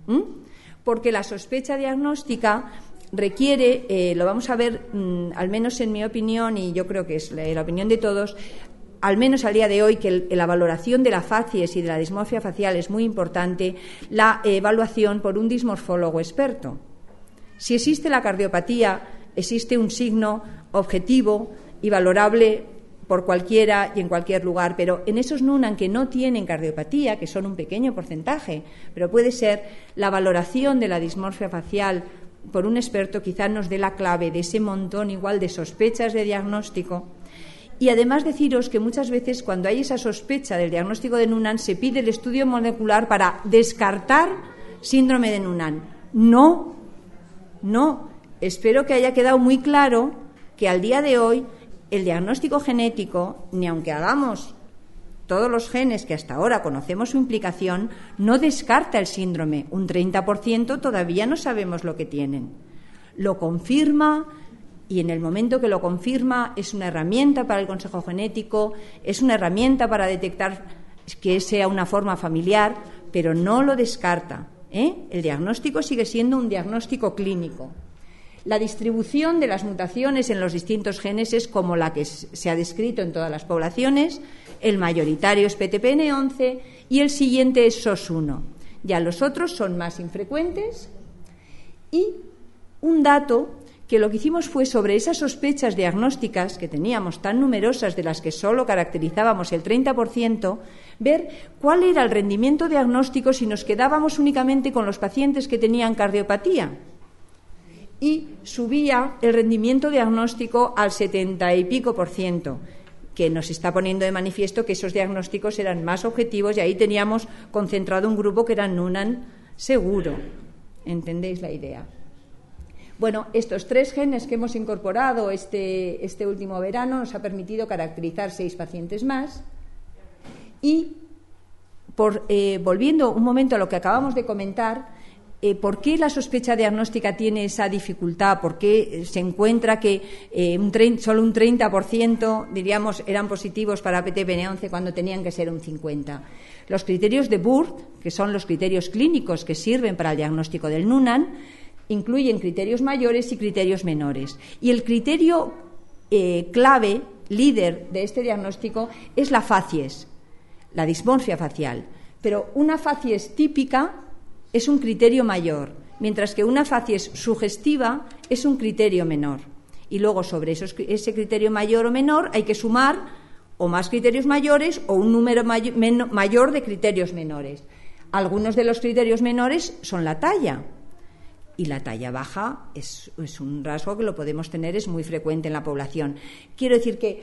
porque la sospecha diagnóstica requiere, lo vamos a ver, al menos en mi opinión, y yo creo que es la opinión de todos, al menos al día de hoy, que la valoración de la facies y de la dismorfia facial es muy importante, la evaluación por un dismorfólogo experto. Si existe la cardiopatía, existe un signo objetivo y valorable por cualquiera y en cualquier lugar, pero en esos Noonan que no tienen cardiopatía, que son un pequeño porcentaje, pero puede ser, la valoración de la dismorfia facial por un experto quizá nos dé la clave de ese montón igual de sospechas de diagnóstico. Y además deciros que muchas veces cuando hay esa sospecha del diagnóstico de Noonan se pide el estudio molecular para descartar síndrome de Noonan. No, espero que haya quedado muy claro que al día de hoy el diagnóstico genético, ni aunque hagamos todos los genes que hasta ahora conocemos su implicación, no descarta el síndrome. Un 30% todavía no sabemos lo que tienen. Lo confirma. Y en el momento que lo confirma es una herramienta para el consejo genético, es una herramienta para detectar que sea una forma familiar, pero no lo descarta. El diagnóstico sigue siendo un diagnóstico clínico. La distribución de las mutaciones en los distintos genes es como la que se ha descrito en todas las poblaciones. El mayoritario es PTPN11 y el siguiente es SOS1. Ya los otros son más infrecuentes. Y un dato que lo que hicimos fue sobre esas sospechas diagnósticas que teníamos tan numerosas, de las que solo caracterizábamos el 30%, ver cuál era el rendimiento diagnóstico si nos quedábamos únicamente con los pacientes que tenían cardiopatía. Y subía el rendimiento diagnóstico al 70 y pico %, que nos está poniendo de manifiesto que esos diagnósticos eran más objetivos, y ahí teníamos concentrado un grupo que era NUNAN seguro. ¿Entendéis la idea? Bueno, estos 3 genes que hemos incorporado este último verano nos ha permitido caracterizar 6 pacientes más. Y volviendo un momento a lo que acabamos de comentar, ¿por qué la sospecha diagnóstica tiene esa dificultad? ¿Por qué se encuentra que solo un 30%, diríamos, eran positivos para PTPN11 cuando tenían que ser un 50%? Los criterios de Burt, que son los criterios clínicos que sirven para el diagnóstico del NUNAN, incluyen criterios mayores y criterios menores. Y el criterio clave, líder de este diagnóstico, es la facies, la dismorfia facial. Pero una facies típica es un criterio mayor, mientras que una facies sugestiva es un criterio menor. Y luego sobre ese criterio mayor o menor hay que sumar o más criterios mayores o un número mayor de criterios menores. Algunos de los criterios menores son la talla. Y la talla baja es un rasgo que lo podemos tener, es muy frecuente en la población. Quiero decir que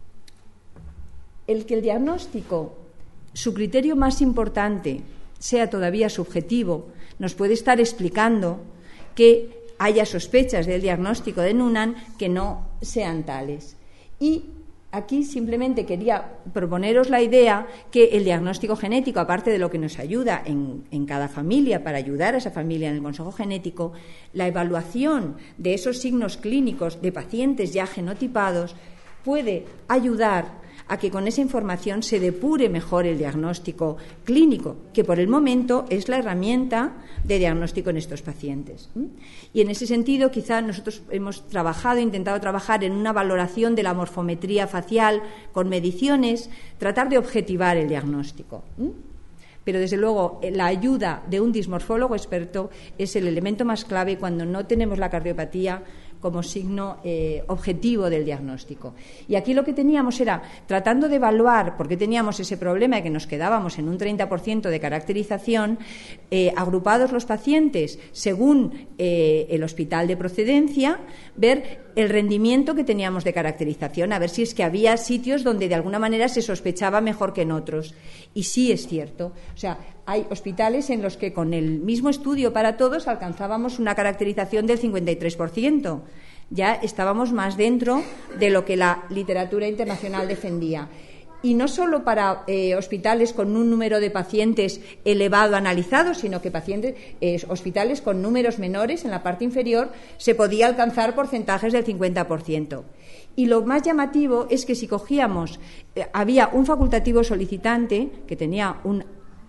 el diagnóstico, su criterio más importante, sea todavía subjetivo, nos puede estar explicando que haya sospechas del diagnóstico de NUNAN que no sean tales. Y aquí simplemente quería proponeros la idea que el diagnóstico genético, aparte de lo que nos ayuda en cada familia para ayudar a esa familia en el consejo genético, la evaluación de esos signos clínicos de pacientes ya genotipados puede ayudar a que con esa información se depure mejor el diagnóstico clínico, que por el momento es la herramienta de diagnóstico en estos pacientes. Y en ese sentido, quizá nosotros hemos intentado trabajar en una valoración de la morfometría facial con mediciones, tratar de objetivar el diagnóstico. Pero, desde luego, la ayuda de un dismorfólogo experto es el elemento más clave cuando no tenemos la cardiopatía como signo objetivo del diagnóstico. Y aquí lo que teníamos era, tratando de evaluar, porque teníamos ese problema de que nos quedábamos en un 30% de caracterización, agrupados los pacientes según el hospital de procedencia, ver el rendimiento que teníamos de caracterización, a ver si es que había sitios donde de alguna manera se sospechaba mejor que en otros. Y sí es cierto. O sea, hay hospitales en los que con el mismo estudio para todos alcanzábamos una caracterización del 53%. Ya estábamos más dentro de lo que la literatura internacional defendía. Y no solo para hospitales con un número de pacientes elevado analizado, sino que hospitales con números menores en la parte inferior se podía alcanzar porcentajes del 50%. Y lo más llamativo es que si cogíamos, había un facultativo solicitante que tenía un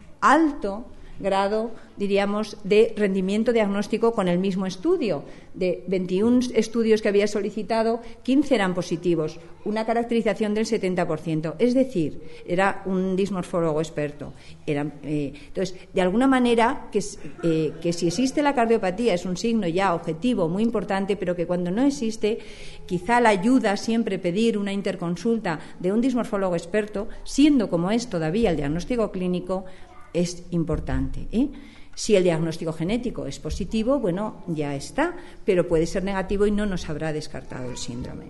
alto grado, diríamos, de rendimiento diagnóstico con el mismo estudio. De 21 estudios que había solicitado, 15 eran positivos, una caracterización del 70%. Es decir, era un dismorfólogo experto. Entonces, de alguna manera, que si existe la cardiopatía es un signo ya objetivo muy importante, pero que cuando no existe, quizá la ayuda siempre pedir una interconsulta de un dismorfólogo experto, siendo como es todavía el diagnóstico clínico, es importante. Si el diagnóstico genético es positivo, bueno, ya está, pero puede ser negativo y no nos habrá descartado el síndrome.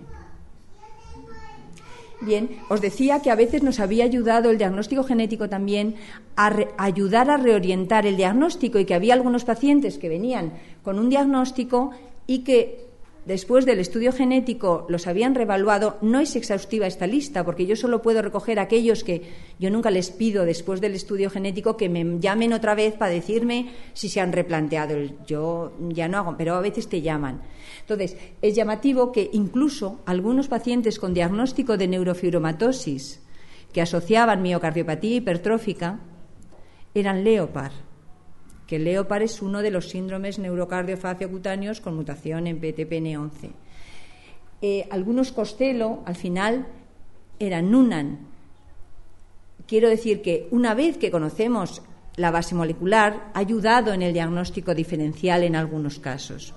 Bien, os decía que a veces nos había ayudado el diagnóstico genético también a ayudar a reorientar el diagnóstico, y que había algunos pacientes que venían con un diagnóstico y que después del estudio genético los habían reevaluado. No es exhaustiva esta lista, porque yo solo puedo recoger aquellos que yo nunca les pido después del estudio genético que me llamen otra vez para decirme si se han replanteado. Yo ya no hago, pero a veces te llaman. Entonces, es llamativo que incluso algunos pacientes con diagnóstico de neurofibromatosis que asociaban miocardiopatía hipertrófica eran Leopard, que el LEOPAR es uno de los síndromes neurocardiofaciocutáneos con mutación en PTPN11. Algunos Costello, al final, eran Noonan. Quiero decir que una vez que conocemos la base molecular, ha ayudado en el diagnóstico diferencial en algunos casos.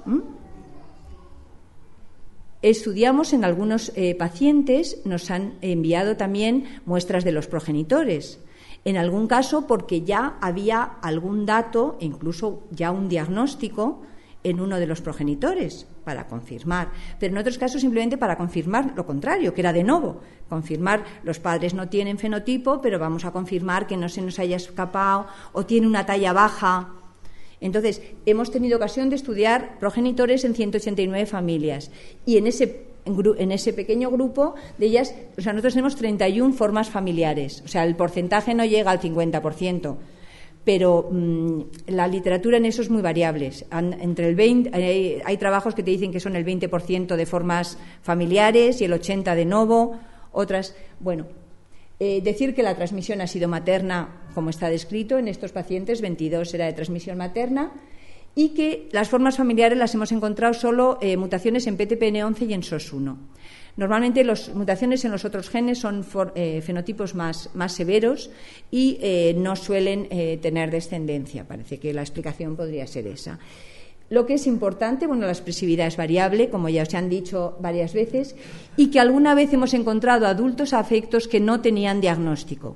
Estudiamos en algunos pacientes, nos han enviado también muestras de los progenitores. En algún caso porque ya había algún dato, incluso ya un diagnóstico en uno de los progenitores para confirmar, pero en otros casos simplemente para confirmar lo contrario, que era de novo, confirmar los padres no tienen fenotipo, pero vamos a confirmar que no se nos haya escapado o tiene una talla baja. Entonces, hemos tenido ocasión de estudiar progenitores en 189 familias y en ese pequeño grupo de ellas, o sea, nosotros tenemos 31 formas familiares, o sea, el porcentaje no llega al 50%. Pero la literatura en eso es muy variable. Entre el 20, hay trabajos que te dicen que son el 20% de formas familiares y el 80% de novo. Otras, bueno, decir que la transmisión ha sido materna, como está descrito en estos pacientes, 22 era de transmisión materna, y que las formas familiares las hemos encontrado solo mutaciones en PTPN11 y en SOS1. Normalmente las mutaciones en los otros genes son fenotipos más severos y no suelen tener descendencia. Parece que la explicación podría ser esa. Lo que es importante, bueno, la expresividad es variable, como ya os han dicho varias veces, y que alguna vez hemos encontrado adultos afectos que no tenían diagnóstico.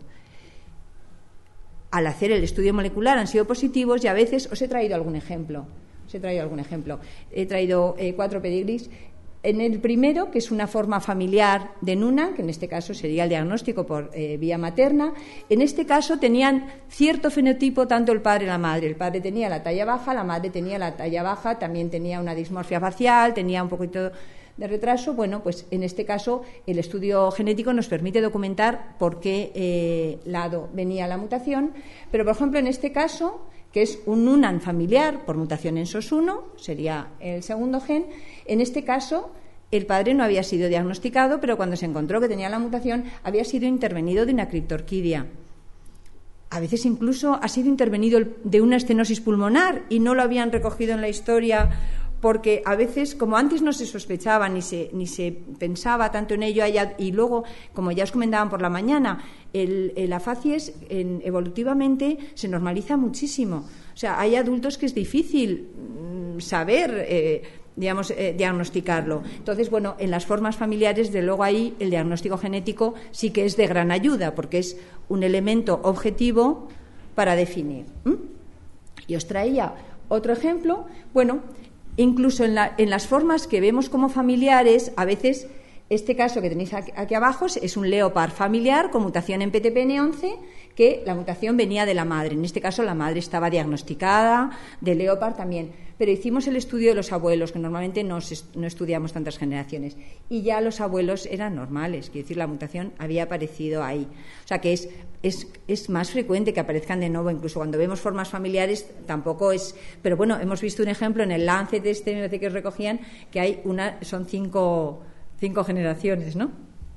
Al hacer el estudio molecular han sido positivos y a veces os he traído algún ejemplo. He traído 4 pedigrís. En el primero, que es una forma familiar de Noonan, que en este caso sería el diagnóstico por vía materna, en este caso tenían cierto fenotipo tanto el padre y la madre. El padre tenía la talla baja, la madre tenía la talla baja, también tenía una dismorfia facial, tenía un poquito de retraso. Bueno, pues en este caso el estudio genético nos permite documentar por qué lado venía la mutación, pero por ejemplo en este caso, que es un Noonan familiar por mutación en SOS1, sería el segundo gen. En este caso, el padre no había sido diagnosticado, pero cuando se encontró que tenía la mutación, había sido intervenido de una criptorquidia. A veces incluso ha sido intervenido de una estenosis pulmonar y no lo habían recogido en la historia, porque a veces, como antes no se sospechaba ni se pensaba tanto en ello, y luego, como ya os comentaban por la mañana, la facies evolutivamente se normaliza muchísimo. O sea, hay adultos que es difícil saber, diagnosticarlo. Entonces, bueno, en las formas familiares, de luego ahí el diagnóstico genético sí que es de gran ayuda, porque es un elemento objetivo para definir. Y os traía otro ejemplo. Bueno, incluso en las formas que vemos como familiares, a veces este caso que tenéis aquí abajo es un LEOPAR familiar con mutación en PTPN11, que la mutación venía de la madre. En este caso la madre estaba diagnosticada, de LEOPAR también. Pero hicimos el estudio de los abuelos, que normalmente no estudiamos tantas generaciones, y ya los abuelos eran normales, quiere decir, la mutación había aparecido ahí. O sea que es más frecuente que aparezcan de nuevo, incluso cuando vemos formas familiares tampoco es. Pero bueno, hemos visto un ejemplo en el Lancet me parece que os recogían, que son cinco generaciones, ¿no?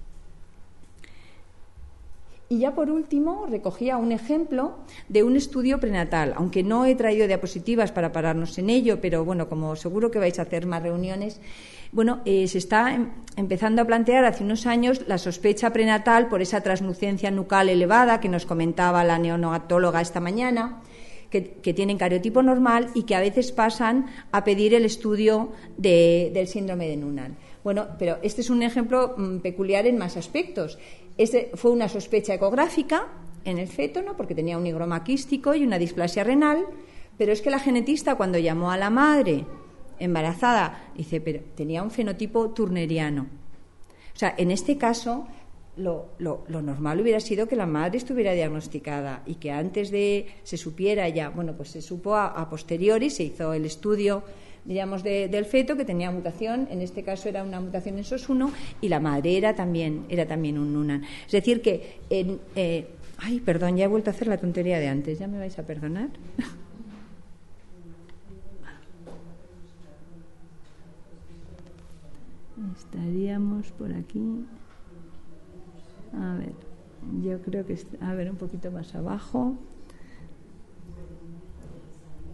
Y ya por último recogía un ejemplo de un estudio prenatal, aunque no he traído diapositivas para pararnos en ello, pero bueno, como seguro que vais a hacer más reuniones, bueno, se está empezando a plantear hace unos años la sospecha prenatal por esa translucencia nucal elevada que nos comentaba la neonatóloga esta mañana, que tienen cariotipo normal y que a veces pasan a pedir el estudio del síndrome de Noonan. Bueno, pero este es un ejemplo peculiar en más aspectos. Fue una sospecha ecográfica en el feto, ¿no?, porque tenía un higroma quístico y una displasia renal, pero es que la genetista, cuando llamó a la madre embarazada, dice, pero tenía un fenotipo turneriano. O sea, en este caso, lo normal hubiera sido que la madre estuviera diagnosticada y que antes de se supiera ya, bueno, pues se supo a posteriori, se hizo el estudio, digamos, del feto, que tenía mutación. En este caso era una mutación en SOS1 y la madre era también un Noonan. Es decir que ay, perdón, ya he vuelto a hacer la tontería de antes, ya me vais a perdonar. Estaríamos por aquí. A ver, yo creo que un poquito más abajo.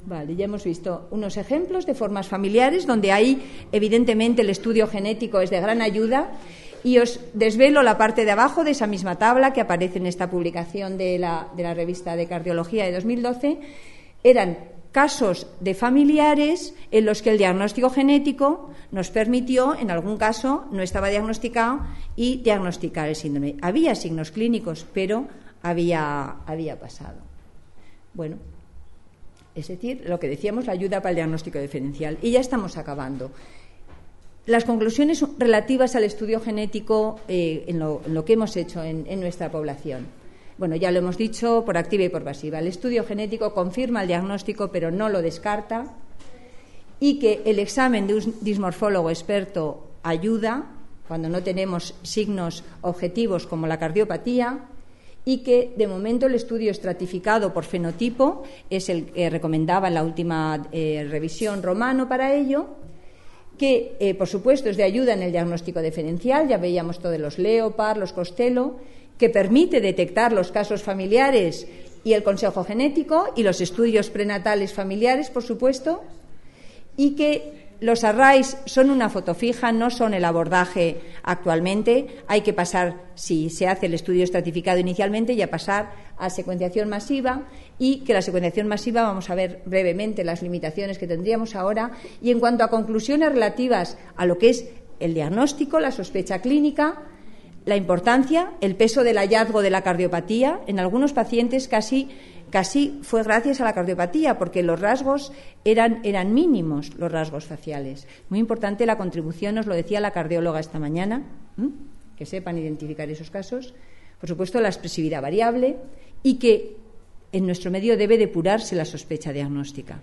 Vale, ya hemos visto unos ejemplos de formas familiares donde ahí evidentemente el estudio genético es de gran ayuda, y os desvelo la parte de abajo de esa misma tabla que aparece en esta publicación de la revista de Cardiología de 2012. Eran casos de familiares en los que el diagnóstico genético nos permitió, en algún caso no estaba diagnosticado, y diagnosticar el síndrome. Había signos clínicos, pero había pasado. Bueno, es decir, lo que decíamos, la ayuda para el diagnóstico diferencial. Y ya estamos acabando. Las conclusiones relativas al estudio genético en lo que hemos hecho en nuestra población. Bueno, ya lo hemos dicho por activa y por pasiva. El estudio genético confirma el diagnóstico, pero no lo descarta, y que el examen de un dismorfólogo experto ayuda cuando no tenemos signos objetivos como la cardiopatía, y que de momento el estudio estratificado por fenotipo es el que recomendaba en la última revisión Romano para ello, que por supuesto es de ayuda en el diagnóstico diferencial. Ya veíamos todos los Leopard, los Costello, que permite detectar los casos familiares y el consejo genético y los estudios prenatales familiares, por supuesto, y que los arrays son una foto fija, no son el abordaje actualmente. Hay que pasar, si se hace el estudio estratificado inicialmente, y a pasar a secuenciación masiva, y que la secuenciación masiva, vamos a ver brevemente las limitaciones que tendríamos ahora. Y en cuanto a conclusiones relativas a lo que es el diagnóstico, la sospecha clínica, la importancia, el peso del hallazgo de la cardiopatía, en algunos pacientes casi fue gracias a la cardiopatía, porque los rasgos eran mínimos, los rasgos faciales. Muy importante la contribución, nos lo decía la cardióloga esta mañana, que sepan identificar esos casos. Por supuesto, la expresividad variable, y que en nuestro medio debe depurarse la sospecha diagnóstica.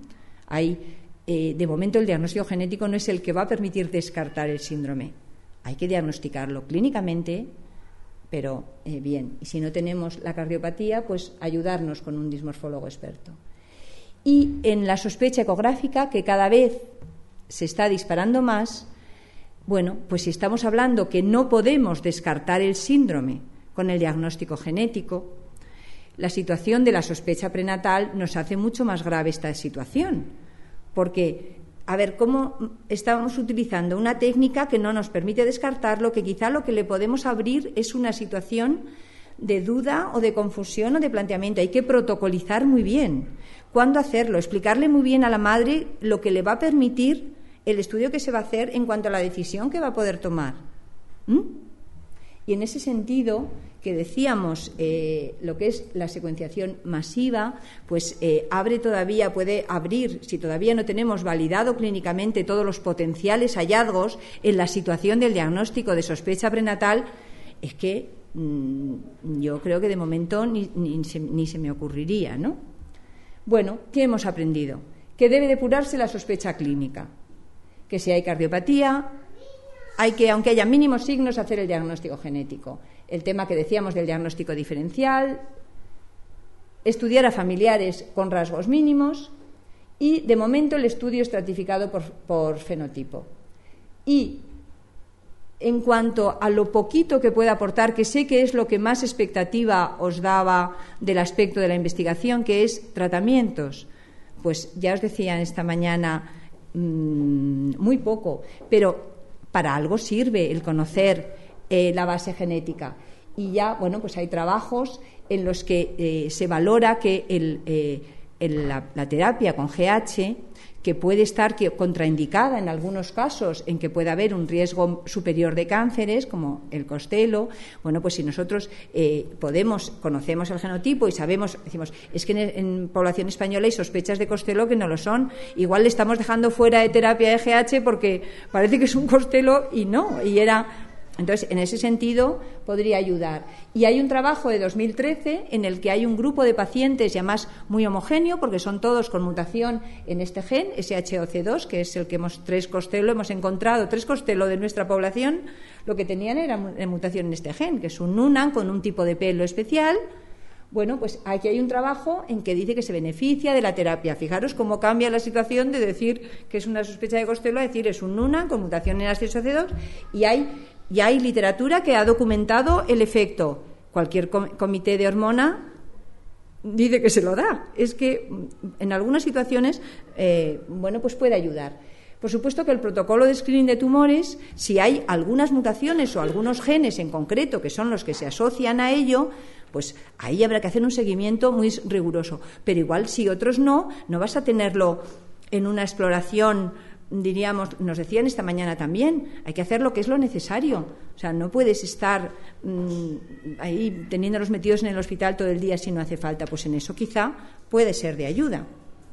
De momento, el diagnóstico genético no es el que va a permitir descartar el síndrome. Hay que diagnosticarlo clínicamente, pero bien, y si no tenemos la cardiopatía, pues ayudarnos con un dismorfólogo experto. Y en la sospecha ecográfica, que cada vez se está disparando más, bueno, pues si estamos hablando que no podemos descartar el síndrome con el diagnóstico genético, la situación de la sospecha prenatal nos hace mucho más grave esta situación, porque a ver, cómo estamos utilizando una técnica que no nos permite descartarlo, que quizá lo que le podemos abrir es una situación de duda o de confusión o de planteamiento. Hay que protocolizar muy bien cuándo hacerlo, explicarle muy bien a la madre lo que le va a permitir el estudio que se va a hacer en cuanto a la decisión que va a poder tomar. Y en ese sentido, que decíamos, lo que es la secuenciación masiva, pues puede abrir, si todavía no tenemos validado clínicamente todos los potenciales hallazgos en la situación del diagnóstico de sospecha prenatal, es que yo creo que de momento ni se me ocurriría, ¿no? Bueno, ¿qué hemos aprendido? Que debe depurarse la sospecha clínica, que si hay cardiopatía, hay que, aunque haya mínimos signos, hacer el diagnóstico genético. El tema que decíamos del diagnóstico diferencial, estudiar a familiares con rasgos mínimos, y de momento el estudio estratificado por fenotipo. Y en cuanto a lo poquito que pueda aportar, que sé que es lo que más expectativa os daba del aspecto de la investigación, que es tratamientos, pues ya os decía esta mañana, muy poco, pero para algo sirve el conocer la base genética. Y ya, bueno, pues hay trabajos en los que se valora que la terapia con GH, que puede estar contraindicada en algunos casos en que puede haber un superior de cánceres, como el Costello. Bueno, pues si nosotros conocemos el genotipo y sabemos, decimos, es que en población española hay sospechas de Costello que no lo son, igual le estamos dejando fuera de terapia de GH porque parece que es un Costello y no, entonces, en ese sentido, podría ayudar. Y hay un trabajo de 2013 en el que hay un grupo de pacientes, y además muy homogéneo, porque son todos con mutación en este gen, SHOC2, que es el que tres Costello hemos encontrado. 3 Costello de nuestra población, lo que tenían era mutación en este gen, que es un NUNAN con un tipo de pelo especial. Bueno, pues aquí hay un trabajo en que dice que se beneficia de la terapia. Fijaros cómo cambia la situación de decir que es una sospecha de Costello a decir es un NUNAN con mutación en SHOC2, y hay literatura que ha documentado el efecto. Cualquier comité de hormona dice que se lo da. Es que en algunas situaciones, pues puede ayudar. Por supuesto que el protocolo de screening de tumores, si hay algunas mutaciones o algunos genes en concreto que son los que se asocian a ello, pues ahí habrá que hacer un seguimiento muy riguroso. Pero igual si otros no vas a tenerlo en una exploración, diríamos, nos decían esta mañana también, hay que hacer lo que es lo necesario. O sea, no puedes estar ahí teniéndolos metidos en el hospital todo el día si no hace falta. Pues en eso quizá puede ser de ayuda.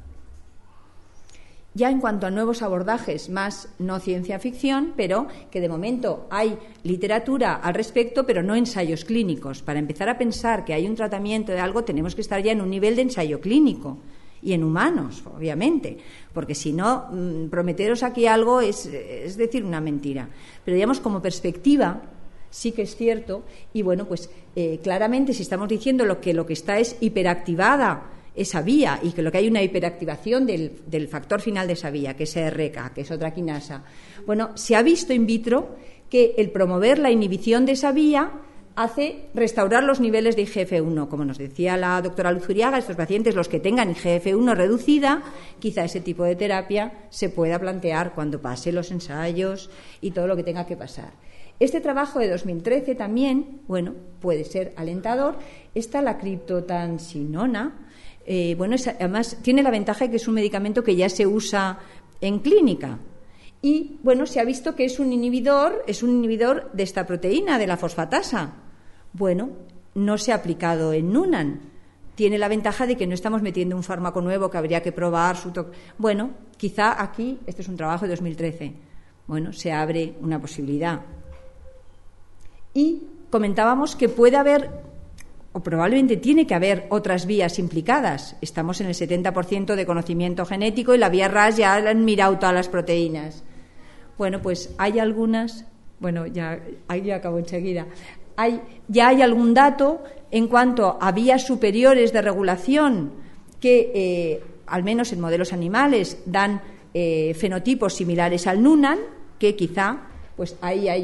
Ya en cuanto a nuevos abordajes, más no ciencia ficción, pero que de momento hay literatura al respecto, pero no ensayos clínicos. Para empezar a pensar que hay un tratamiento de algo, tenemos que estar ya en un nivel de ensayo clínico. Y en humanos, obviamente, porque si no, prometeros aquí algo es decir una mentira. Pero digamos, como perspectiva, sí que es cierto, y bueno, pues claramente si estamos diciendo que lo que está es hiperactivada esa vía y que lo que hay una hiperactivación del factor final de esa vía, que es ERK, que es otra quinasa. Bueno, se ha visto in vitro que el promover la inhibición de esa vía hace restaurar los niveles de IGF-1. Como nos decía la doctora Luzuriaga, estos pacientes, los que tengan IGF-1 reducida, quizá ese tipo de terapia se pueda plantear cuando pase los ensayos y todo lo que tenga que pasar. Este trabajo de 2013 también, puede ser alentador. Está la criptotansinona. Además tiene la ventaja de que es un medicamento que ya se usa en clínica y se ha visto que es un inhibidor de esta proteína, de la fosfatasa. No se ha aplicado en Noonan. Tiene la ventaja de que no estamos metiendo un fármaco nuevo que habría que probar quizá aquí, este es un trabajo de 2013, se abre una posibilidad. Y comentábamos que puede haber o probablemente tiene que haber otras vías implicadas. Estamos en el 70% de conocimiento genético y la vía RAS ya han mirado todas las proteínas. Pues hay algunas, ya acabo enseguida. Ya hay algún dato en cuanto a vías superiores de regulación que, al menos en modelos animales, dan fenotipos similares al Noonan, que quizá ahí hay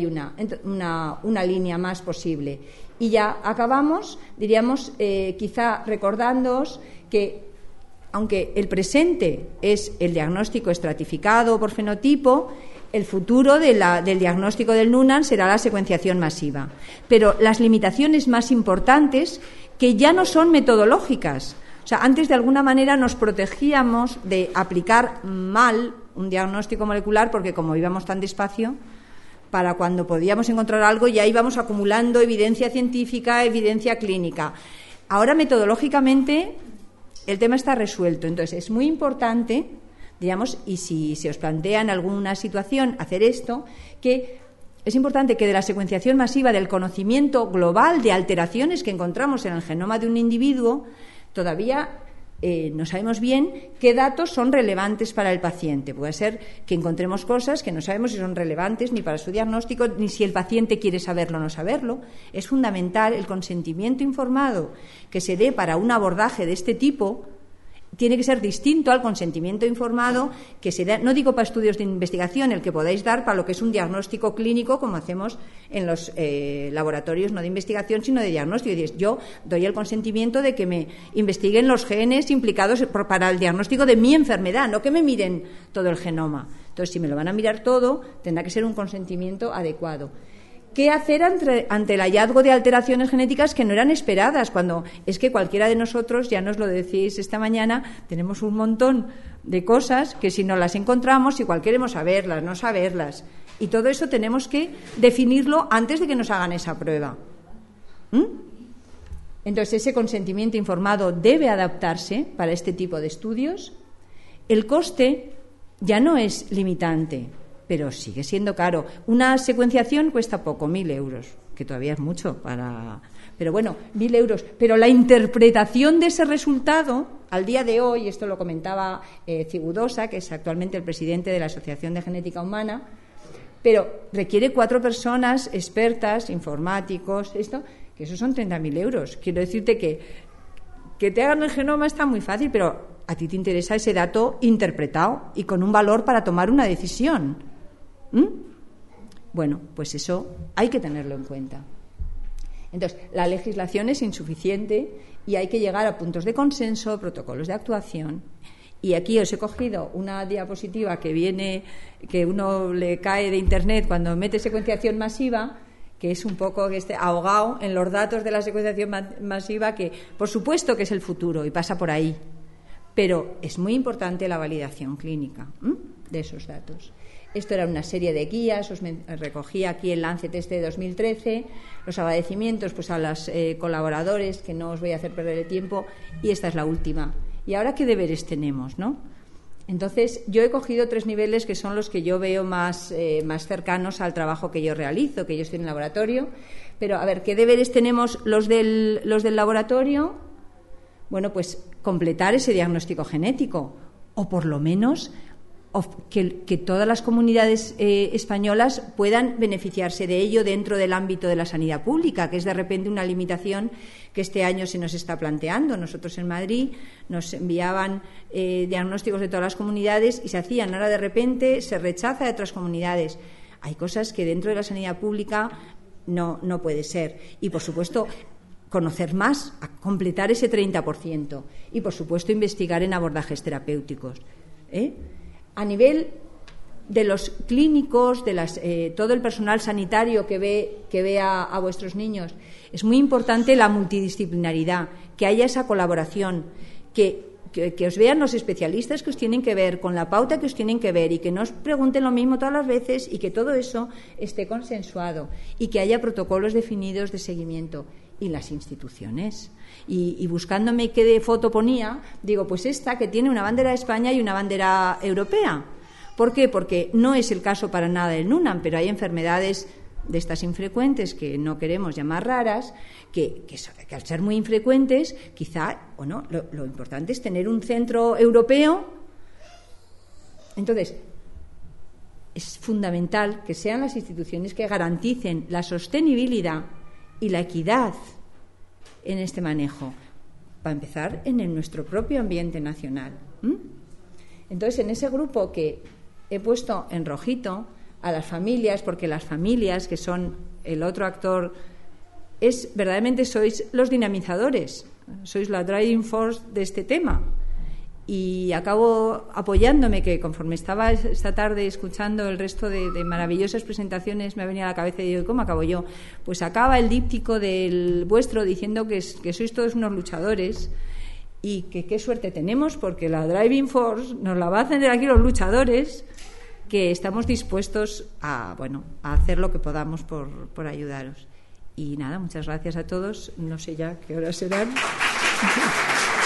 una línea más posible. Y ya acabamos, diríamos, quizá recordándoos que, aunque el presente es el diagnóstico estratificado por fenotipo, el futuro del diagnóstico del Noonan será la secuenciación masiva. Pero las limitaciones más importantes, que ya no son metodológicas, o sea, antes de alguna manera nos protegíamos de aplicar mal un diagnóstico molecular porque como íbamos tan despacio, para cuando podíamos encontrar algo ya íbamos acumulando evidencia científica, evidencia clínica. Ahora metodológicamente el tema está resuelto, entonces es muy importante, digamos, y si se os plantea en alguna situación hacer esto, que es importante que de la secuenciación masiva del conocimiento global de alteraciones que encontramos en el genoma de un individuo, todavía no sabemos bien qué datos son relevantes para el paciente. Puede ser que encontremos cosas que no sabemos si son relevantes ni para su diagnóstico, ni si el paciente quiere saberlo o no saberlo. Es fundamental el consentimiento informado que se dé para un abordaje de este tipo. Tiene que ser distinto al consentimiento informado que se da, no digo para estudios de investigación, el que podáis dar para lo que es un diagnóstico clínico, como hacemos en los laboratorios no de investigación, sino de diagnóstico. Yo doy el consentimiento de que me investiguen los genes implicados para el diagnóstico de mi enfermedad, no que me miren todo el genoma. Entonces, si me lo van a mirar todo, tendrá que ser un consentimiento adecuado. ¿Qué hacer ante el hallazgo de alteraciones genéticas que no eran esperadas? Cuando es que cualquiera de nosotros, ya nos lo decís esta mañana, tenemos un montón de cosas que si no las encontramos, igual queremos saberlas, no saberlas. Y todo eso tenemos que definirlo antes de que nos hagan esa prueba. Entonces, ese consentimiento informado debe adaptarse para este tipo de estudios. El coste ya no es limitante, pero sigue siendo caro. Una secuenciación cuesta poco, 1.000 euros, que todavía es mucho para... Pero 1.000 euros. Pero la interpretación de ese resultado, al día de hoy, esto lo comentaba Cigudosa, que es actualmente el presidente de la Asociación de Genética Humana, pero requiere 4 personas expertas, informáticos, que eso son 30.000 euros. Quiero decirte que te hagan el genoma está muy fácil, pero a ti te interesa ese dato interpretado y con un valor para tomar una decisión. Pues eso hay que tenerlo en cuenta. Entonces, la legislación es insuficiente y hay que llegar a puntos de consenso, protocolos de actuación. Y aquí os he cogido una diapositiva que uno le cae de Internet cuando mete secuenciación masiva, que es un poco ahogado en los datos de la secuenciación masiva, que por supuesto que es el futuro y pasa por ahí, pero es muy importante la validación clínica de esos datos. Esto era una serie de guías, os recogí aquí el Lancet de 2013, los agradecimientos pues a los colaboradores, que no os voy a hacer perder el tiempo, y esta es la última. ¿Y ahora qué deberes tenemos, no? Entonces, yo he cogido 3 niveles que son los que yo veo más cercanos al trabajo que yo realizo, que yo estoy en el laboratorio. Pero, a ver, ¿qué deberes tenemos los del laboratorio? Bueno, pues completar ese diagnóstico genético, o por lo menos que todas las comunidades españolas puedan beneficiarse de ello dentro del ámbito de la sanidad pública, que es de repente una limitación que este año se nos está planteando. Nosotros en Madrid nos enviaban diagnósticos de todas las comunidades y se hacían, ahora de repente se rechaza de otras comunidades. Hay cosas que dentro de la sanidad pública no puede ser. Y, por supuesto, conocer más, a completar ese 30%. Y, por supuesto, investigar en abordajes terapéuticos. A nivel de los clínicos, de todo el personal sanitario que ve a vuestros niños, es muy importante la multidisciplinaridad, que haya esa colaboración, que os vean los especialistas que os tienen que ver, con la pauta que os tienen que ver, y que no os pregunten lo mismo todas las veces, y que todo eso esté consensuado, y que haya protocolos definidos de seguimiento. Y las instituciones. Y buscándome qué de foto ponía, digo, pues esta que tiene una bandera de España y una bandera europea. ¿Por qué? Porque no es el caso para nada del NUNAM, pero hay enfermedades de estas infrecuentes que no queremos llamar raras, que al ser muy infrecuentes, quizá, o no, lo importante es tener un centro europeo. Entonces, es fundamental que sean las instituciones que garanticen la sostenibilidad y la equidad en este manejo, para empezar en nuestro propio ambiente nacional. Entonces, en ese grupo que he puesto en rojito a las familias, porque las familias, que son el otro actor, verdaderamente sois los dinamizadores, sois la driving force de este tema. Y acabo apoyándome, que conforme estaba esta tarde escuchando el resto de maravillosas presentaciones, me venía a la cabeza y digo, ¿cómo acabo yo? Pues acaba el díptico del vuestro diciendo que sois todos unos luchadores, y que qué suerte tenemos, porque la driving force nos la va a hacer aquí los luchadores, que estamos dispuestos a hacer lo que podamos por ayudaros. Y nada, muchas gracias a todos. No sé ya qué horas serán.